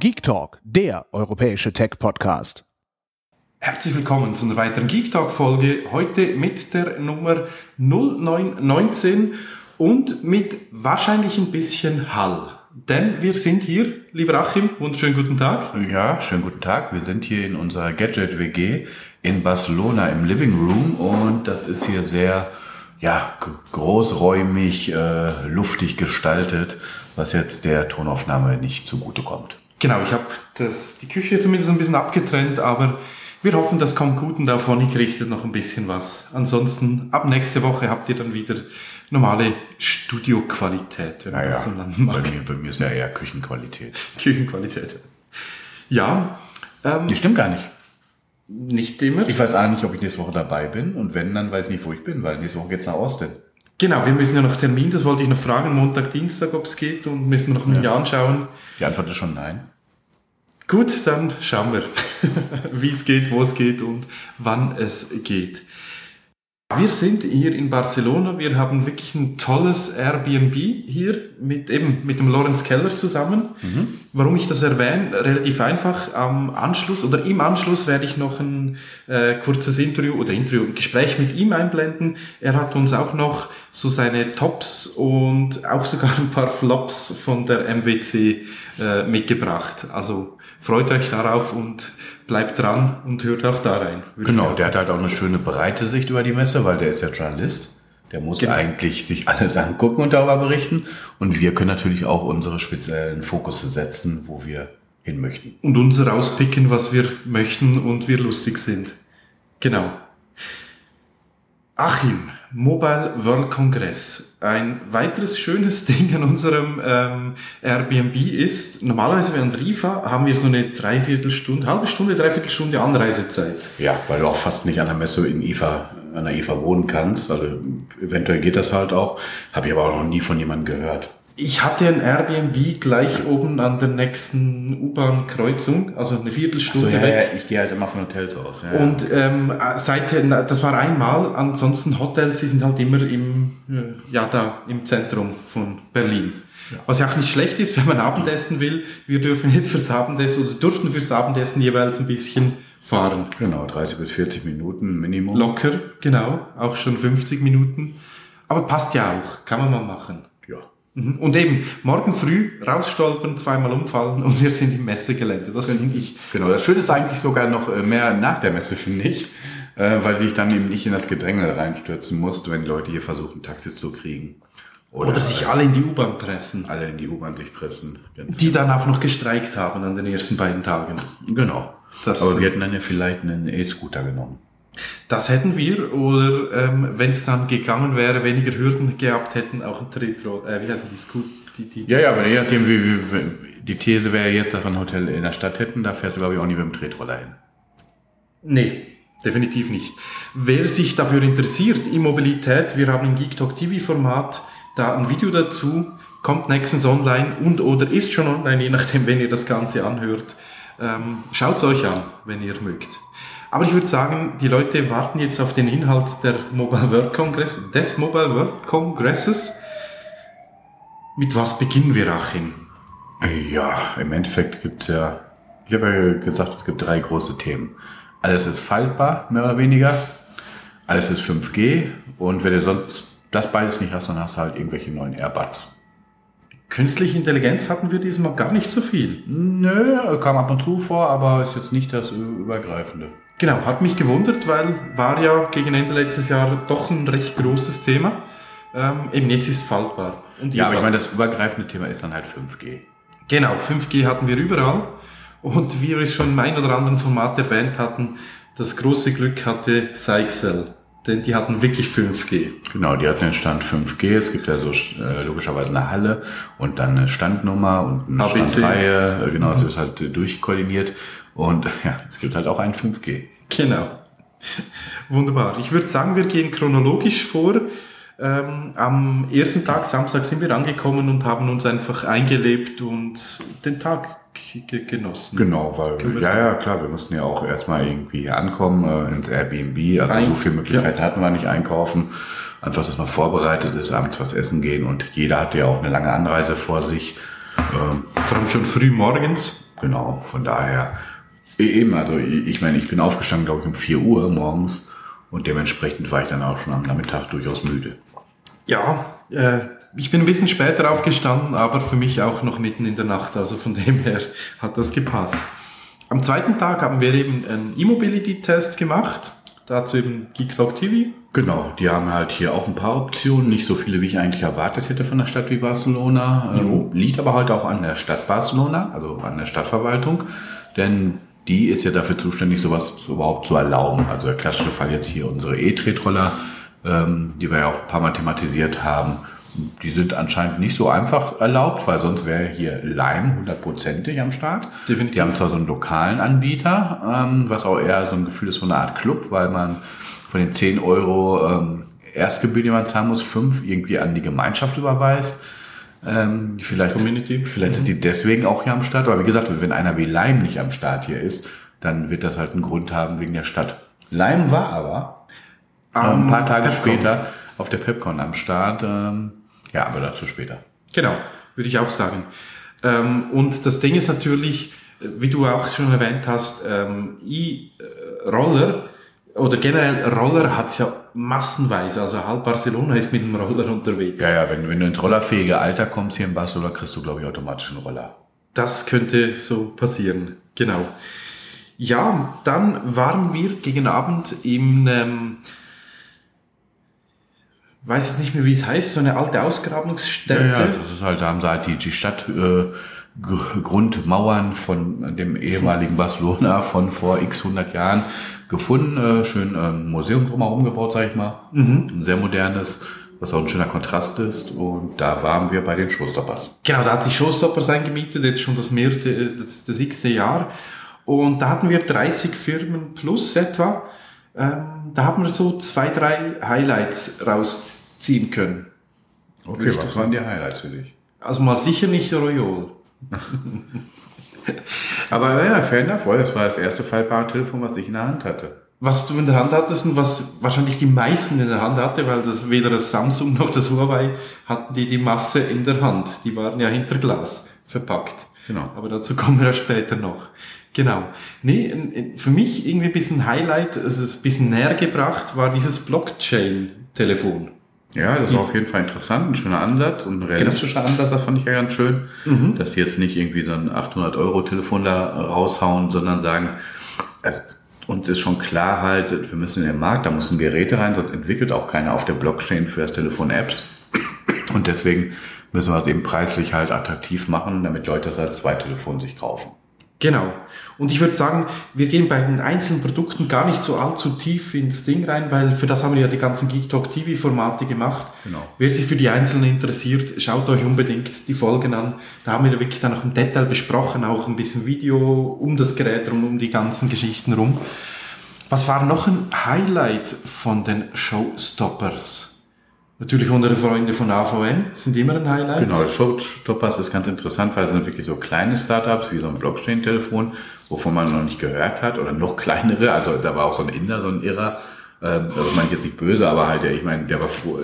Geek Talk, der europäische Tech-Podcast. Herzlich willkommen zu einer weiteren Geek Talk Folge. Heute mit der Nummer 0919 und mit wahrscheinlich ein bisschen Hall. Denn wir sind hier, lieber Achim, wunderschönen guten Tag. Ja, schönen guten Tag. Wir sind hier in unserer Gadget-WG in Barcelona im Living Room und das ist hier sehr großräumig, luftig gestaltet, was jetzt der Tonaufnahme nicht zugutekommt. Genau, ich habe die Küche zumindest ein bisschen abgetrennt, aber wir hoffen, das kommt gut und auf Honig richtet noch ein bisschen was. Ansonsten, ab nächste Woche habt ihr dann wieder normale Studioqualität, wenn man das so nennen mag. Bei mir ist ja eher Küchenqualität. Küchenqualität. Ja. Die stimmt gar nicht. Nicht immer. Ich weiß auch nicht, ob ich nächste Woche dabei bin und wenn, dann weiß ich nicht, wo ich bin, weil nächste Woche geht's nach Austin. Genau, wir müssen ja noch Termin, das wollte ich noch fragen, Montag, Dienstag, ob es geht und müssen wir noch ein Jahr anschauen. Die Antwort ist schon nein. Gut, dann schauen wir, wie es geht, wo es geht und wann es geht. Wir sind hier in Barcelona, wir haben wirklich ein tolles Airbnb hier mit dem Lorenz Keller zusammen. Mhm. Warum ich das erwähne, relativ einfach, im Anschluss werde ich noch ein kurzes Gespräch mit ihm einblenden. Er hat uns auch noch so seine Tops und auch sogar ein paar Flops von der MWC mitgebracht. Also freut euch darauf und bleibt dran und hört auch da rein. Genau, der hat halt auch eine schöne breite Sicht über die Messe, weil der ist ja Journalist. Der muss eigentlich sich alles angucken und darüber berichten. Und wir können natürlich auch unsere speziellen Fokusse setzen, wo wir hin möchten. Und uns rauspicken, was wir möchten und wir lustig sind. Genau. Achim, Mobile World Congress. Ein weiteres schönes Ding an unserem Airbnb ist, normalerweise während Rifa haben wir so eine halbe Stunde, dreiviertelstunde Anreisezeit. Ja, weil du auch fast nicht an der Messe an der IFA wohnen kannst. Also eventuell geht das halt auch. Habe ich aber auch noch nie von jemandem gehört. Ich hatte ein Airbnb gleich oben an der nächsten U-Bahn-Kreuzung, also eine Viertelstunde weg. Ja, ich gehe halt immer von Hotels aus. Ja. Und das war einmal, ansonsten Hotels, die sind halt immer im Zentrum von Berlin. Ja. Was ja auch nicht schlecht ist, wenn man Abendessen will. Wir dürfen nicht durften fürs Abendessen jeweils ein bisschen fahren. Genau, 30 bis 40 Minuten Minimum. Locker, genau, auch schon 50 Minuten. Aber passt ja auch, kann man mal machen. Ja. Und eben, morgen früh rausstolpern, zweimal umfallen und wir sind im Messegelände. Das finde ich. Genau, das Schöne ist eigentlich sogar noch mehr nach der Messe, finde ich, weil sich dann eben nicht in das Gedränge reinstürzen musst, wenn die Leute hier versuchen, Taxis zu kriegen. Oder sich alle in die U-Bahn pressen. Alle in die U-Bahn sich pressen. Die dann auch noch gestreikt haben an den ersten beiden Tagen. Genau. Aber wir hätten dann ja vielleicht einen E-Scooter genommen. Das hätten wir, oder wenn es dann gegangen wäre, weniger Hürden gehabt hätten, auch ein Tretroller, aber je nachdem, wie die These wäre jetzt, dass wir ein Hotel in der Stadt hätten, da fährst du, glaube ich, auch nie mit dem Tretroller hin. Nee, definitiv nicht. Wer sich dafür interessiert, E-Mobilität, wir haben im Geek Talk TV-Format da ein Video dazu, kommt nächstens online oder ist schon online, je nachdem, wenn ihr das Ganze anhört. Schaut es euch an, wenn ihr mögt. Aber ich würde sagen, die Leute warten jetzt auf den Inhalt des Mobile World Congresses. Mit was beginnen wir, Achim? Ja, im Endeffekt gibt's ja, ich habe ja gesagt, es gibt 3 große Themen. Alles ist faltbar, mehr oder weniger. Alles ist 5G. Und wenn du sonst das beides nicht hast, dann hast du halt irgendwelche neuen Airbuds. Künstliche Intelligenz hatten wir diesmal gar nicht so viel. Nö, kam ab und zu vor, aber ist jetzt nicht das Übergreifende. Genau, hat mich gewundert, weil war ja gegen Ende letztes Jahr doch ein recht großes Thema. Eben jetzt ist es faltbar. Und ja, aber ich meine, das übergreifende Thema ist dann halt 5G. Genau, 5G hatten wir überall. Und wie wir es schon in einem oder anderen Format erwähnt hatten, das große Glück hatte Seixel. Denn die hatten wirklich 5G. Genau, die hatten den Stand 5G. Es gibt ja so logischerweise eine Halle und dann eine Standnummer und eine Standreihe. Genau, es ist halt durchkoordiniert. Und ja, es gibt halt auch ein 5G. Genau. Wunderbar. Ich würde sagen, wir gehen chronologisch vor. Am ersten Tag, Samstag, sind wir angekommen und haben uns einfach eingelebt und den Tag genossen. Genau, weil, klar, wir mussten ja auch erstmal irgendwie ankommen ins Airbnb, also so viele Möglichkeiten hatten wir nicht einkaufen. Einfach, dass man vorbereitet ist, abends was essen gehen und jeder hatte ja auch eine lange Anreise vor sich. Vor allem schon früh morgens. Genau, von daher eben, also ich meine, ich bin aufgestanden, glaube ich, um 4 Uhr morgens und dementsprechend war ich dann auch schon am Nachmittag durchaus müde. Ja, ich bin ein bisschen später aufgestanden, aber für mich auch noch mitten in der Nacht, also von dem her hat das gepasst. Am zweiten Tag haben wir eben einen E-Mobility-Test gemacht, dazu eben Geek TV. Genau, die haben halt hier auch ein paar Optionen, nicht so viele, wie ich eigentlich erwartet hätte von der Stadt wie Barcelona. Liegt aber halt auch an der Stadt Barcelona, also an der Stadtverwaltung, denn die ist ja dafür zuständig, sowas überhaupt zu erlauben. Also der klassische Fall jetzt hier unsere E-Tretroller, die wir ja auch ein paar Mal thematisiert haben. Die sind anscheinend nicht so einfach erlaubt, weil sonst wäre hier Lime 100%ig am Start. Definitiv. Die haben zwar so einen lokalen Anbieter, was auch eher so ein Gefühl ist von einer Art Club, weil man von den 10 Euro Erstgebühr, die man zahlen muss, 5 irgendwie an die Gemeinschaft überweist. Vielleicht sind die deswegen auch hier am Start. Aber wie gesagt, wenn einer wie Lime nicht am Start hier ist, dann wird das halt einen Grund haben wegen der Stadt. Lime war aber ein paar Tage später auf der Pepcon am Start. Ja, aber dazu später. Genau, würde ich auch sagen. Und das Ding ist natürlich, wie du auch schon erwähnt hast, E-Roller oder generell Roller hat's ja massenweise. Also halb Barcelona ist mit dem Roller unterwegs. Ja, wenn du ins rollerfähige Alter kommst hier in Barcelona, kriegst du, glaube ich, automatisch einen Roller. Das könnte so passieren, genau. Ja, dann waren wir gegen Abend im... weiß es nicht mehr, wie es heißt, so eine alte Ausgrabungsstätte. Ja, das ist halt, da haben sie halt die Stadt Grundmauern von dem ehemaligen Barcelona von vor x 100 Jahren gefunden. Schön Museum drumherum gebaut, sag ich mal. Ein sehr modernes, was auch ein schöner Kontrast ist. Und da waren wir bei den Showstoppers. Genau, da hat sich Showstoppers eingemietet, jetzt schon das x-te Jahr. Und da hatten wir 30 Firmen plus etwa. Da haben wir so 2, 3 Highlights rausziehen können. Okay, was waren die Highlights für dich? Also mal sicher nicht Royal. Aber ja, fair enough, weil das war das erste faltbare Telefon, was ich in der Hand hatte. Was du in der Hand hattest und was wahrscheinlich die meisten in der Hand hatte, weil das weder das Samsung noch das Huawei hatten die Masse in der Hand. Die waren ja hinter Glas verpackt. Genau. Aber dazu kommen wir ja später noch. Genau. Nee, für mich irgendwie ein bisschen Highlight, also ein bisschen näher gebracht, war dieses Blockchain-Telefon. Ja, das war auf jeden Fall interessant, ein schöner Ansatz und ein realistischer Ansatz, das fand ich ja ganz schön, dass die jetzt nicht irgendwie so ein 800-Euro-Telefon da raushauen, sondern sagen, also uns ist schon klar halt, wir müssen in den Markt, da müssen Geräte rein, sonst entwickelt auch keiner auf der Blockchain für das Telefon Apps und deswegen müssen wir es eben preislich halt attraktiv machen, damit Leute das als Zweitelefon sich kaufen. Genau. Und ich würde sagen, wir gehen bei den einzelnen Produkten gar nicht so allzu tief ins Ding rein, weil für das haben wir ja die ganzen Geek Talk TV Formate gemacht. Genau. Wer sich für die einzelnen interessiert, schaut euch unbedingt die Folgen an. Da haben wir wirklich dann noch im Detail besprochen, auch ein bisschen Video um das Gerät rum, um die ganzen Geschichten rum. Was war noch ein Highlight von den Showstoppers? Natürlich unsere Freunde von AVN sind immer ein Highlight. Genau, Showstoppers ist ganz interessant, weil es sind wirklich so kleine Startups wie so ein Blockchain-Telefon, wovon man noch nicht gehört hat, oder noch kleinere. Also da war auch so ein Inder, so ein Irrer. Also meine ich jetzt nicht böse, aber halt, ich meine, der war froh,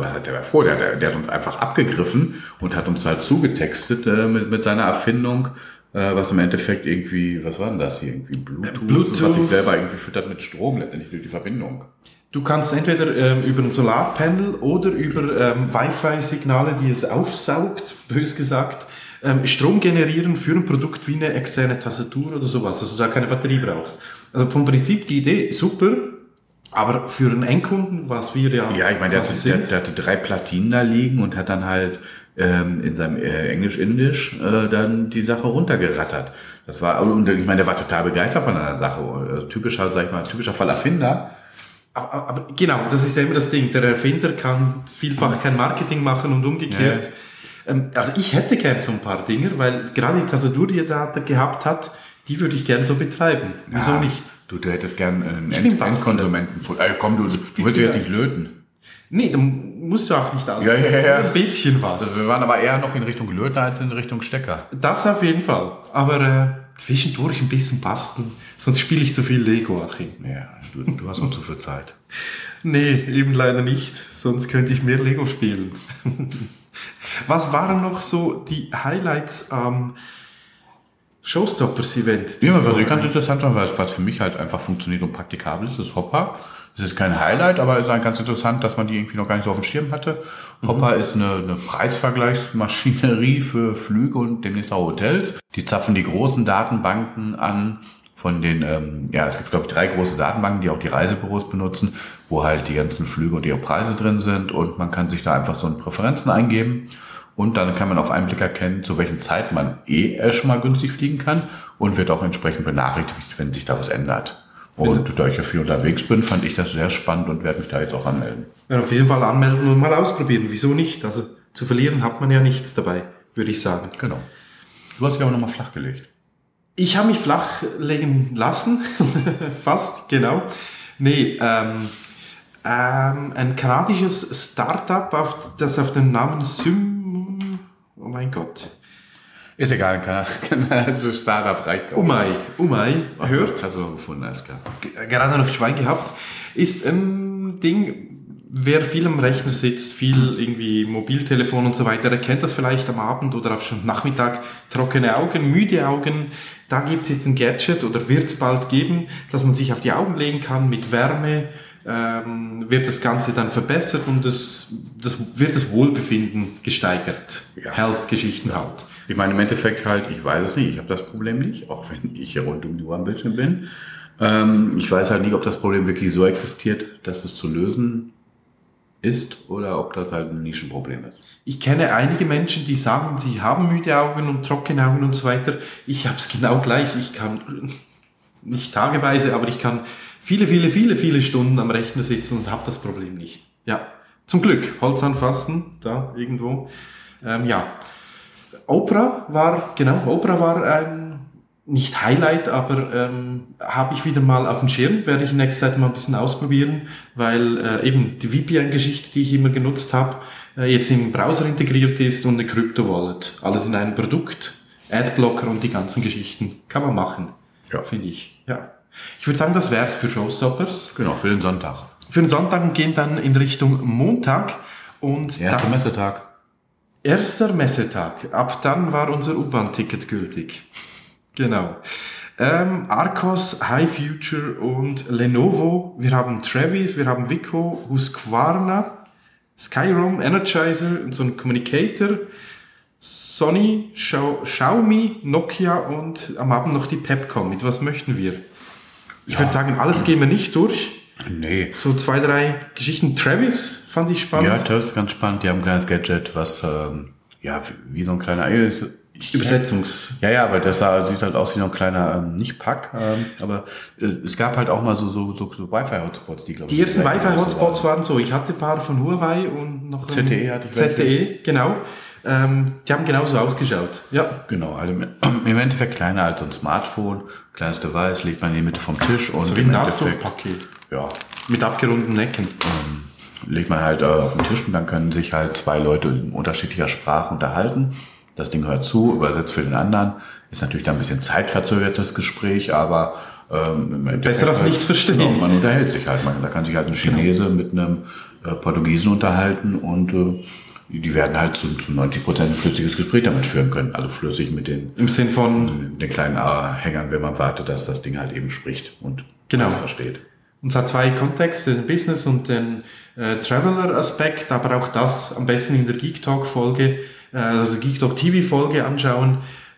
der hat uns einfach abgegriffen und hat uns halt zugetextet mit seiner Erfindung, was im Endeffekt irgendwie, was war denn das hier? Irgendwie Bluetooth. Was sich selber irgendwie füttert mit Strom, letztendlich durch die Verbindung. Du kannst entweder über ein Solarpanel oder über Wi-Fi-Signale, die es aufsaugt, bös gesagt, Strom generieren für ein Produkt wie eine externe Tastatur oder sowas, dass du da keine Batterie brauchst. Also vom Prinzip die Idee super, aber für einen Endkunden, was wir ja... Ja, ich meine, der hatte 3 Platinen da liegen und hat dann halt in seinem Englisch-Indisch dann die Sache runtergerattert. Das war, und ich meine, der war total begeistert von einer Sache. Also typischer Fall Erfinder. Aber genau, das ist ja immer das Ding. Der Erfinder kann vielfach kein Marketing machen und umgekehrt. Ja. Also ich hätte gern so ein paar Dinger, weil gerade die Tastatur, die er da gehabt hat, die würde ich gern so betreiben. Wieso nicht? Du hättest gern einen Endkonsumenten. Komm, du willst jetzt nicht löten. Nee, du musst ja auch nicht alles. Ja. Ein bisschen was. Also wir waren aber eher noch in Richtung Löten als in Richtung Stecker. Das auf jeden Fall. Aber zwischendurch ein bisschen basteln. Sonst spiele ich zu viel Lego, Achim. Ja, du hast noch zu viel Zeit. Nee, eben leider nicht. Sonst könnte ich mehr Lego spielen. Was waren noch so die Highlights am Showstoppers-Event. Ja, was ich ganz interessant fand, was für mich halt einfach funktioniert und praktikabel ist Hopper. Es ist kein Highlight, aber es ist halt ganz interessant, dass man die irgendwie noch gar nicht so auf dem Schirm hatte. Hopper ist eine Preisvergleichsmaschinerie für Flüge und demnächst auch Hotels. Die zapfen die großen Datenbanken an von den, es gibt glaube ich 3 große Datenbanken, die auch die Reisebüros benutzen, wo halt die ganzen Flüge und ihre Preise drin sind und man kann sich da einfach so Präferenzen eingeben. Und dann kann man auf einen Blick erkennen, zu welchen Zeiten man schon mal günstig fliegen kann und wird auch entsprechend benachrichtigt, wenn sich da was ändert. Und da ich ja viel unterwegs bin, fand ich das sehr spannend und werde mich da jetzt auch anmelden. Ja, auf jeden Fall anmelden und mal ausprobieren. Wieso nicht? Also zu verlieren hat man ja nichts dabei, würde ich sagen. Genau. Du hast dich aber nochmal flach gelegt. Ich habe mich flach legen lassen. Fast, genau. Nee, ein kanadisches Startup, das auf den Namen oh mein Gott. Ist egal, kanadisches Startup reicht auch. Umai, hört. Hast du noch gefunden, alles klar. Gerade noch Schwein gehabt. Ist ein Ding, wer viel am Rechner sitzt, viel irgendwie Mobiltelefon und so weiter, der kennt das vielleicht am Abend oder auch schon am Nachmittag. Trockene Augen, müde Augen. Da gibt es jetzt ein Gadget oder wird es bald geben, dass man sich auf die Augen legen kann mit Wärme. Wird das Ganze dann verbessert und das wird das Wohlbefinden gesteigert. Ja. Health-Geschichten halt. Ich meine, im Endeffekt halt, ich weiß es nicht, ich habe das Problem nicht, auch wenn ich hier rund um die Uhr am Bildschirm bin. Ich weiß halt nicht, ob das Problem wirklich so existiert, dass es zu lösen ist oder ob das halt ein Nischenproblem ist. Ich kenne einige Menschen, die sagen, sie haben müde Augen und trockene Augen und so weiter. Ich habe es genau gleich. Ich kann nicht tageweise, aber ich kann viele Stunden am Rechner sitzen und habe das Problem nicht. Ja, zum Glück. Holz anfassen, da irgendwo. Oprah war ein, nicht Highlight, aber habe ich wieder mal auf dem Schirm, werde ich in nächster Zeit mal ein bisschen ausprobieren, weil eben die VPN-Geschichte, die ich immer genutzt habe, jetzt im Browser integriert ist und eine Crypto-Wallet. Alles in einem Produkt, Adblocker und die ganzen Geschichten. Kann man machen, finde ich. Ja. Ich würde sagen, das wär's für Showstoppers. Genau, für den Sonntag. Für den Sonntag und gehen dann in Richtung Montag. Und Erster Messetag. Erster Messetag. Ab dann war unser U-Bahn-Ticket gültig. Genau. Arcos, High Future und Lenovo. Wir haben Travis, wir haben Vico, Husqvarna, Skyroam, Energizer und so ein Communicator, Sony, Xiaomi, Nokia und am Abend noch die Pepcom. Mit was möchten wir? Ich würde sagen, alles gehen wir nicht durch. Nee. So 2, 3 Geschichten. Travis fand ich spannend. Ja, Travis ist ganz spannend. Die haben ein kleines Gadget, was wie so ein kleiner Ja, aber das sieht halt aus wie so ein kleiner, nicht Pack, aber es gab halt auch mal so Wi-Fi-Hotspots, die glaube ich. Die ersten Wi-Fi-Hotspots waren so. Ich hatte ein paar von Huawei und noch ZTE hatte ich. ZTE, genau. Die haben genauso ausgeschaut. Ja. Genau, also im Endeffekt kleiner als so ein Smartphone, kleines Device, legt man in die Mitte vom Tisch und so wie ein Nasdaq-Paket. Ja. Mit abgerundeten Ecken. Legt man halt auf den Tisch und dann können sich halt 2 Leute in unterschiedlicher Sprache unterhalten. Das Ding hört zu, übersetzt für den anderen. Ist natürlich dann ein bisschen zeitverzögertes Gespräch, aber besser als nichts verstehen. Genau, man unterhält sich halt. Da kann sich halt ein Chinese mit einem Portugiesen unterhalten und die werden halt zu 90% ein flüssiges Gespräch damit führen können. Also flüssig mit den im Sinn von den kleinen Hängern, wenn man wartet, dass das Ding halt eben spricht und alles versteht. Und es hat 2 Kontexte, den Business- und den Traveler-Aspekt, aber auch das am besten in der Geek Talk-Folge, also Geek Talk TV-Folge anschauen.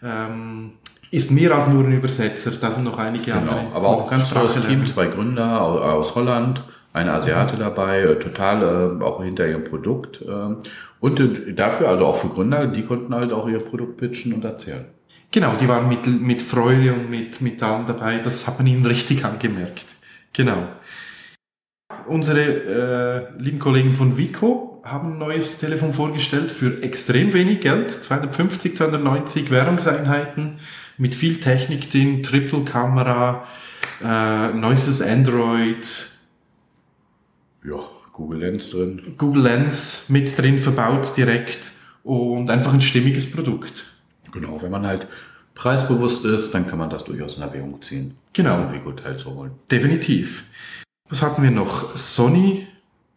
Ist mehr als nur ein Übersetzer, da sind noch einige andere. Aber auch ganz tolles Team, 2 Gründer aus Holland, eine Asiate dabei, total auch hinter ihrem Produkt. Und dafür, also auch für Gründer, die konnten halt auch ihr Produkt pitchen und erzählen. Genau, die waren mit Freude und mit allem dabei, das hat man ihnen richtig angemerkt. Genau. Unsere lieben Kollegen von Vico haben ein neues Telefon vorgestellt für extrem wenig Geld, 250, 290 Währungseinheiten, mit viel Technik drin, Triple-Kamera, neuestes Android. Ja, Google Lens drin. Google Lens mit drin verbaut direkt und einfach ein stimmiges Produkt. Genau, wenn man halt preisbewusst ist, dann kann man das durchaus in Erwägung ziehen. Genau. So ein Vico-Teil zu holen. Definitiv. Was hatten wir noch? Sony.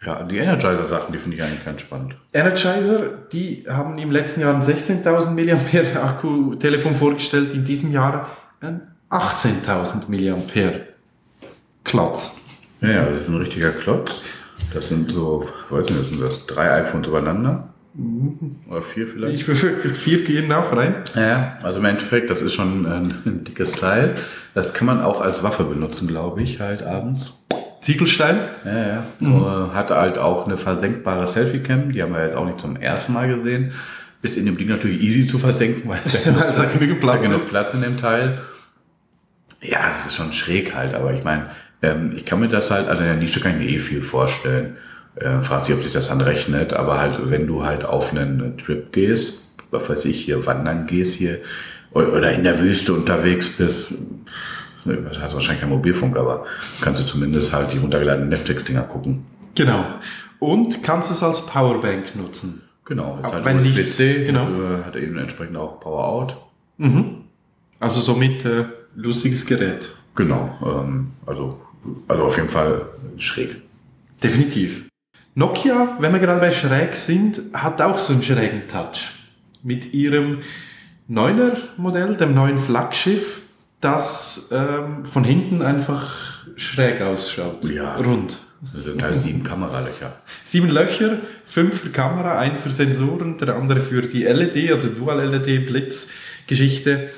Ja, die Energizer-Sachen, die finde ich eigentlich ganz spannend. Energizer, die haben im letzten Jahr ein 16.000 mAh Akku-Telefon vorgestellt, in diesem Jahr ein 18.000 mAh Klotz. Ja, das ist ein richtiger Klotz. Das sind so, weiß nicht, sind das 3 iPhones übereinander? Oder 4 vielleicht? Ich befürchte, 4 gehen auch rein. Ja, also im Endeffekt, das ist schon ein dickes Teil. Das kann man auch als Waffe benutzen, glaube ich, halt abends. Ziegelstein? Ja. Hat halt auch eine versenkbare Selfie-Cam, die haben wir jetzt auch nicht zum ersten Mal gesehen. Ist in dem Ding natürlich easy zu versenken, weil es da genügend Platz in dem Teil. Ja, das ist schon schräg halt, aber ich meine, ich kann mir das halt, also in der Nische kann ich mir viel vorstellen. Fragt sich, ob sich das dann rechnet, aber halt, wenn du halt auf einen Trip gehst, was weiß ich, hier wandern gehst hier, oder in der Wüste unterwegs bist, du hast wahrscheinlich keinen Mobilfunk, aber kannst du zumindest halt die runtergeladenen Netflix-Dinger gucken. Genau. Und kannst es als Powerbank nutzen. Genau. Ist halt wenn USB-C, genau. Hat eben entsprechend auch Power-Out. Also somit lustiges Gerät. Genau. Also auf jeden Fall schräg. Definitiv. Nokia, wenn wir gerade bei schräg sind, hat auch so einen schrägen Touch. Mit ihrem 9er Modell, dem neuen Flaggschiff, das von hinten einfach schräg ausschaut. Ja. Rund. Das sind halt 7 Kameralöcher. 7 Löcher, 5 für Kamera, 1 für Sensoren, der andere für die LED, also Dual-LED-Blitz-Geschichte.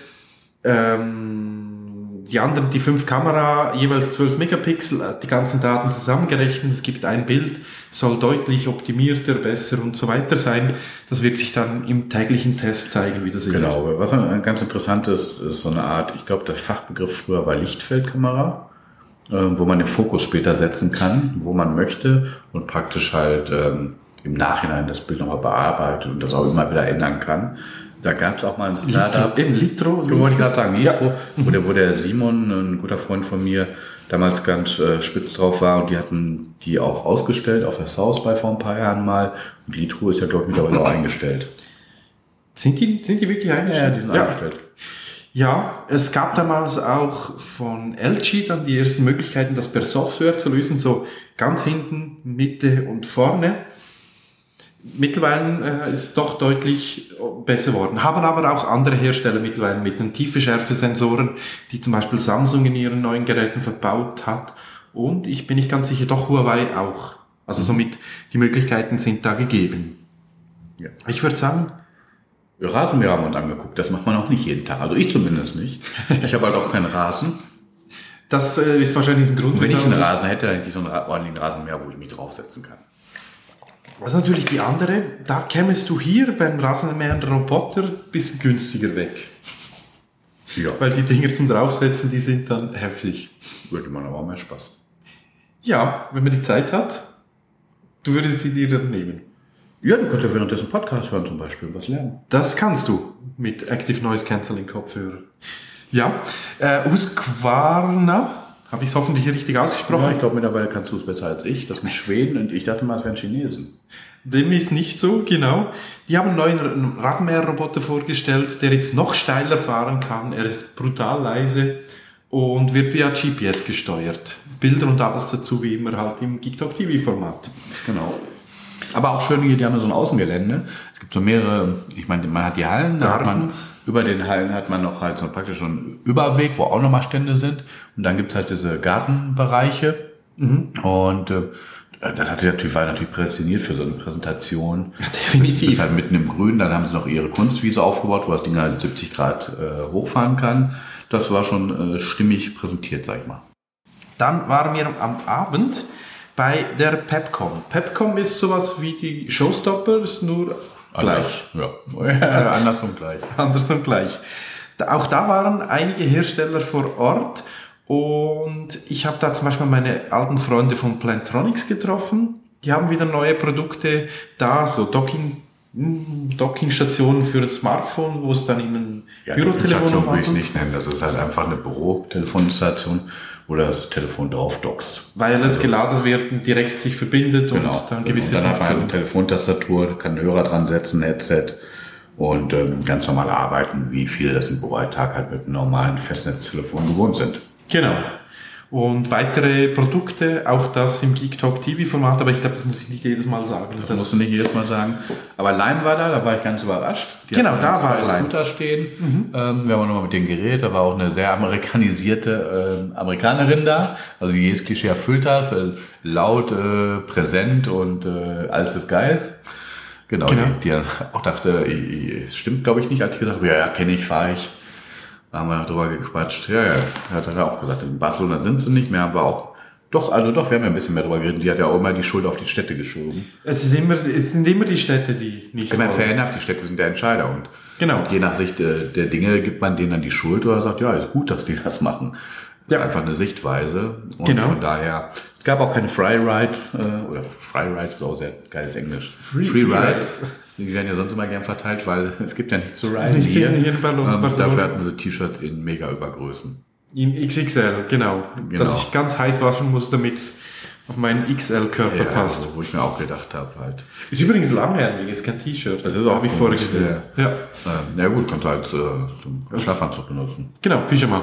Die anderen, die 5 Kamera, jeweils 12 Megapixel, die ganzen Daten zusammengerechnet. Es gibt ein Bild, soll deutlich optimierter, besser und so weiter sein. Das wird sich dann im täglichen Test zeigen, wie das ist. Genau, was ganz interessant ist so eine Art, ich glaube, der Fachbegriff früher war Lichtfeldkamera, wo man den Fokus später setzen kann, wo man möchte und praktisch halt im Nachhinein das Bild nochmal bearbeitet und das auch immer wieder ändern kann. Da gab es auch mal ein Startup. Litro. Wollte ich gerade sagen, Litro, ja. wo der Simon, ein guter Freund von mir, damals ganz spitz drauf war und die hatten die auch ausgestellt auf der South by vor ein paar Jahren mal. Und Litro ist ja, glaube ich, mittlerweile auch eingestellt. Sind die wirklich eingestellt? Ja, die sind eingestellt. Ja, es gab damals auch von LG dann die ersten Möglichkeiten, das per Software zu lösen, so ganz hinten, Mitte und vorne. Mittlerweile ist es doch deutlich besser geworden. Haben aber auch andere Hersteller mittlerweile mit einem Tiefe-Schärfe-Sensoren, die zum Beispiel Samsung in ihren neuen Geräten verbaut hat. Und ich bin nicht ganz sicher, doch Huawei auch. Also somit, die Möglichkeiten sind da gegeben. Ja. Ich würde sagen... Rasenmäher haben wir uns angeguckt. Das macht man auch nicht jeden Tag. Also ich zumindest nicht. Ich habe halt auch keinen Rasen. Das ist wahrscheinlich ein Grund. Und wenn ich einen Rasen hätte, dann hätte ich so einen ordentlichen Rasenmäher, wo ich mich draufsetzen kann. Das ist natürlich die andere. Da kämest du hier beim Rasenmäher-Roboter ein bisschen günstiger weg. Ja. Weil die Dinger zum Draufsetzen, die sind dann heftig. Würde man aber auch mehr Spaß. Ja, wenn man die Zeit hat, du würdest sie dir dann nehmen. Ja, du kannst ja währenddessen Podcast hören zum Beispiel und was lernen. Das kannst du mit Active Noise Cancelling Kopfhörer. Ja, Husqvarna, habe ich es hoffentlich richtig ausgesprochen? Ja, ich glaube mittlerweile kannst du es besser als ich. Das sind Schweden und ich dachte mal, es wären Chinesen. Dem ist nicht so, genau. Die haben einen neuen Rasenmäherroboter vorgestellt, der jetzt noch steiler fahren kann. Er ist brutal leise und wird via GPS gesteuert. Bilder und alles dazu, wie immer halt im Geektalk TV-Format. Genau. Aber auch schön hier, die haben ja so ein Außengelände. Es gibt so mehrere, ich meine, man hat die Hallen, da hat man, über den Hallen hat man noch halt so praktisch so einen Überweg, wo auch nochmal Stände sind. Und dann gibt's halt diese Gartenbereiche. Und das hat sich natürlich, war natürlich prädestiniert für so eine Präsentation. Ja, definitiv. Das ist halt mitten im Grün, dann haben sie noch ihre Kunstwiese aufgebaut, wo das Ding halt 70 Grad hochfahren kann. Das war schon stimmig präsentiert, sag ich mal. Dann waren wir am Abend bei der Pepcom. Pepcom ist sowas wie die Showstoppers, nur gleich. Ja, andersrum gleich. Andersrum gleich. Auch da waren einige Hersteller vor Ort und ich habe da zum Beispiel meine alten Freunde von Plantronics getroffen. Die haben wieder neue Produkte da, so Dockingstationen für das Smartphone, wo es dann in ein Bürotelefon würde ich nicht nennen. Das ist halt einfach eine Bürotelefoninstallation, wo das Telefon drauf dockst. Weil es geladen wird und direkt sich verbindet genau. Und dann gewisse und dann hat man Funktionen. eine Telefontastatur, kann einen Hörer dran setzen, Headset und ganz normal arbeiten, wie viele das im Büroalltag halt mit einem normalen Festnetztelefon gewohnt sind. Genau. Und weitere Produkte, auch das im Geek Talk TV-Format, aber ich glaube, das muss ich nicht jedes Mal sagen. Das musst du nicht jedes Mal sagen. Aber Lime war da war ich ganz überrascht. Die genau, da war Lime. Scooter stehen. Wir haben nochmal mit denen geredet, da war auch eine sehr amerikanisierte Amerikanerin da. Also die jedes Klischee erfüllt hast, laut, präsent und alles ist geil. Genau. Die dann auch dachte, es stimmt glaube ich nicht, als ich gesagt habe, ja, kenne ich, fahre ich. Da haben wir noch drüber gequatscht. Ja, hat er auch gesagt, in Barcelona sind sie nicht mehr, aber auch, wir haben ja ein bisschen mehr drüber geredet. Die hat ja auch immer die Schuld auf die Städte geschoben. Es sind immer die Städte, die nicht wollen. Fair enough, die Städte sind der Entscheider und je nach Sicht der Dinge gibt man denen dann die Schuld oder sagt, ja, ist gut, dass die das machen. Das ist einfach eine Sichtweise und von daher, es gab auch keine Free Rides, oder Free Rides ist auch sehr geiles Englisch. Free Rides. Die werden ja sonst immer gern verteilt, weil es gibt ja nichts zu riden hier. Dafür hatten sie T-Shirt in mega Übergrößen. In XXL, genau. Dass ich ganz heiß waschen muss, damit es auf meinen XL-Körper passt. Wo ich mir auch gedacht habe halt. Ist übrigens langärmlich, ist kein T-Shirt. Das ist auch, habe ich vorher gesehen. Ja gut, kannst du halt zum Schlafanzug benutzen. Genau, Pyjama.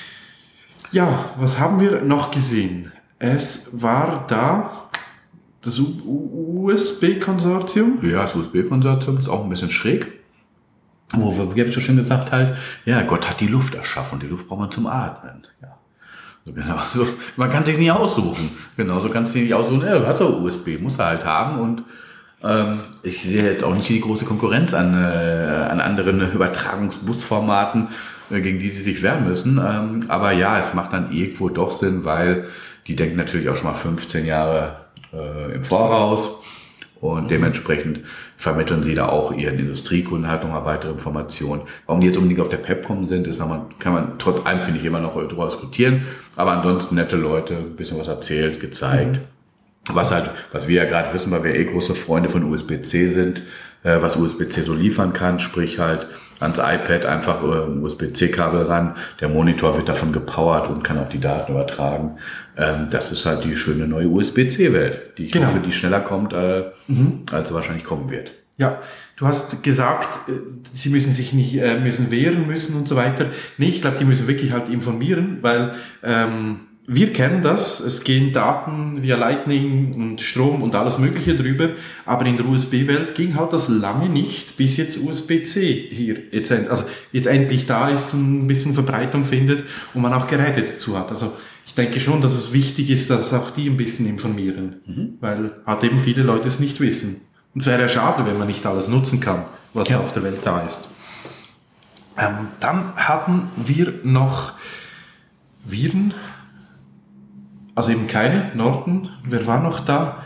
Ja, was haben wir noch gesehen? Es war da das USB-Konsortium. Ja, das USB-Konsortium ist auch ein bisschen schräg. Wo wir haben schon schön gesagt halt, ja, Gott hat die Luft erschaffen. Die Luft braucht man zum Atmen. Ja. So, genau, so, man kann sich nicht aussuchen. Genau, so kannst du nicht aussuchen. Ja, du hast auch USB, muss er halt haben. Und ich sehe jetzt auch nicht die große Konkurrenz an anderen Übertragungsbusformaten, gegen die sich wehren müssen. Aber ja, es macht dann irgendwo doch Sinn, weil die denken natürlich auch schon mal 15 Jahre im Voraus und dementsprechend vermitteln sie da auch ihren Industriekunden halt nochmal weitere Informationen. Warum die jetzt unbedingt auf der PEPCOM sind, kann man trotz allem, finde ich, immer noch darüber diskutieren. Aber ansonsten nette Leute, ein bisschen was erzählt, gezeigt. Was wir ja gerade wissen, weil wir große Freunde von USB-C sind, was USB-C so liefern kann, sprich halt ans iPad einfach ein USB-C-Kabel ran, der Monitor wird davon gepowert und kann auch die Daten übertragen. Das ist halt die schöne neue USB-C-Welt, die ich hoffe, die schneller kommt, als sie wahrscheinlich kommen wird. Ja, du hast gesagt, sie müssen sich nicht müssen wehren müssen und so weiter. Nee, ich glaube, die müssen wirklich halt informieren, weil wir kennen das, es gehen Daten via Lightning und Strom und alles Mögliche drüber, aber in der USB-Welt ging halt das lange nicht, bis jetzt USB-C hier jetzt endlich da ist und ein bisschen Verbreitung findet und man auch Geräte dazu hat. Also ich denke schon, dass es wichtig ist, dass auch die ein bisschen informieren, weil halt eben viele Leute es nicht wissen. Und es wäre ja schade, wenn man nicht alles nutzen kann, was auf der Welt da ist. Dann hatten wir noch Viren. Also eben keine, Norton. Wer war noch da?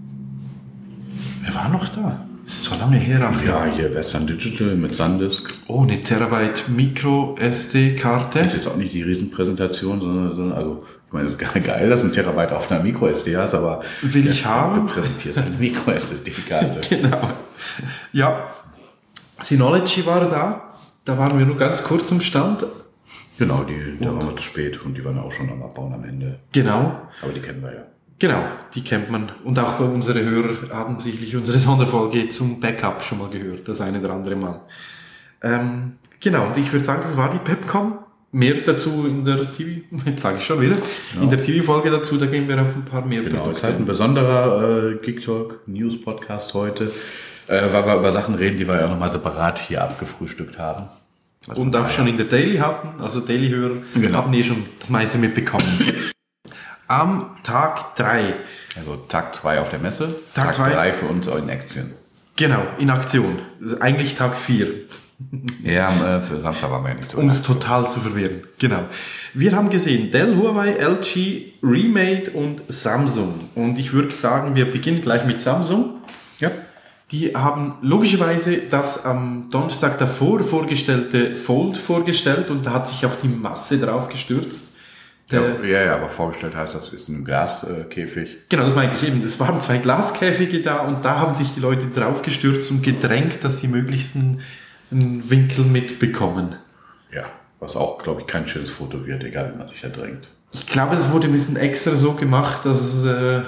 Das ist so lange her. Ja, hier Western Digital mit SanDisk. Oh, eine Terabyte Micro-SD-Karte. Das ist jetzt auch nicht die Riesenpräsentation, sondern also, ich meine, es ist geil, dass ein Terabyte auf einer Micro-SD hast, aber... Will ich haben? Du präsentierst eine Micro-SD-Karte. Genau. Ja, Synology war da. Da waren wir nur ganz kurz am Stand. Genau, da waren wir zu spät und die waren auch schon am Abbauen am Ende. Genau. Aber die kennen wir ja. Genau, die kennt man. Und auch bei unseren Hörern haben sicherlich unsere Sonderfolge zum Backup schon mal gehört, das eine oder andere Mal. Genau, und ich würde sagen, das war die PEPCOM. Mehr dazu in der jetzt sage ich schon wieder, in der TV-Folge dazu, da gehen wir auf ein paar mehr Produkte. Genau, ist halt ein besonderer Geek Talk News Podcast heute, weil wir über Sachen reden, die wir ja nochmal separat hier abgefrühstückt haben. Also und auch schon in der Daily hatten, also Daily-Hörer haben schon das meiste mitbekommen. Am Tag 3. Also Tag 2 auf der Messe, Tag 3 für uns in Aktien. Genau, in Aktion. Also eigentlich Tag 4. Ja, für Samstag waren wir ja nicht so. Um es total zu verwirren, genau. Wir haben gesehen Dell, Huawei, LG, Remade und Samsung. Und ich würde sagen, wir beginnen gleich mit Samsung. Ja. Die haben logischerweise das am Donnerstag davor vorgestellte Fold vorgestellt und da hat sich auch die Masse drauf gestürzt. Ja, aber vorgestellt heißt, das ist ein Glaskäfig. Genau, das meinte ich eben. Es waren 2 Glaskäfige da und da haben sich die Leute drauf gestürzt und gedrängt, dass sie möglichst einen Winkel mitbekommen. Ja, was auch, glaube ich, kein schönes Foto wird, egal wie man sich da drängt. Ich glaube, es wurde ein bisschen extra so gemacht, dass es,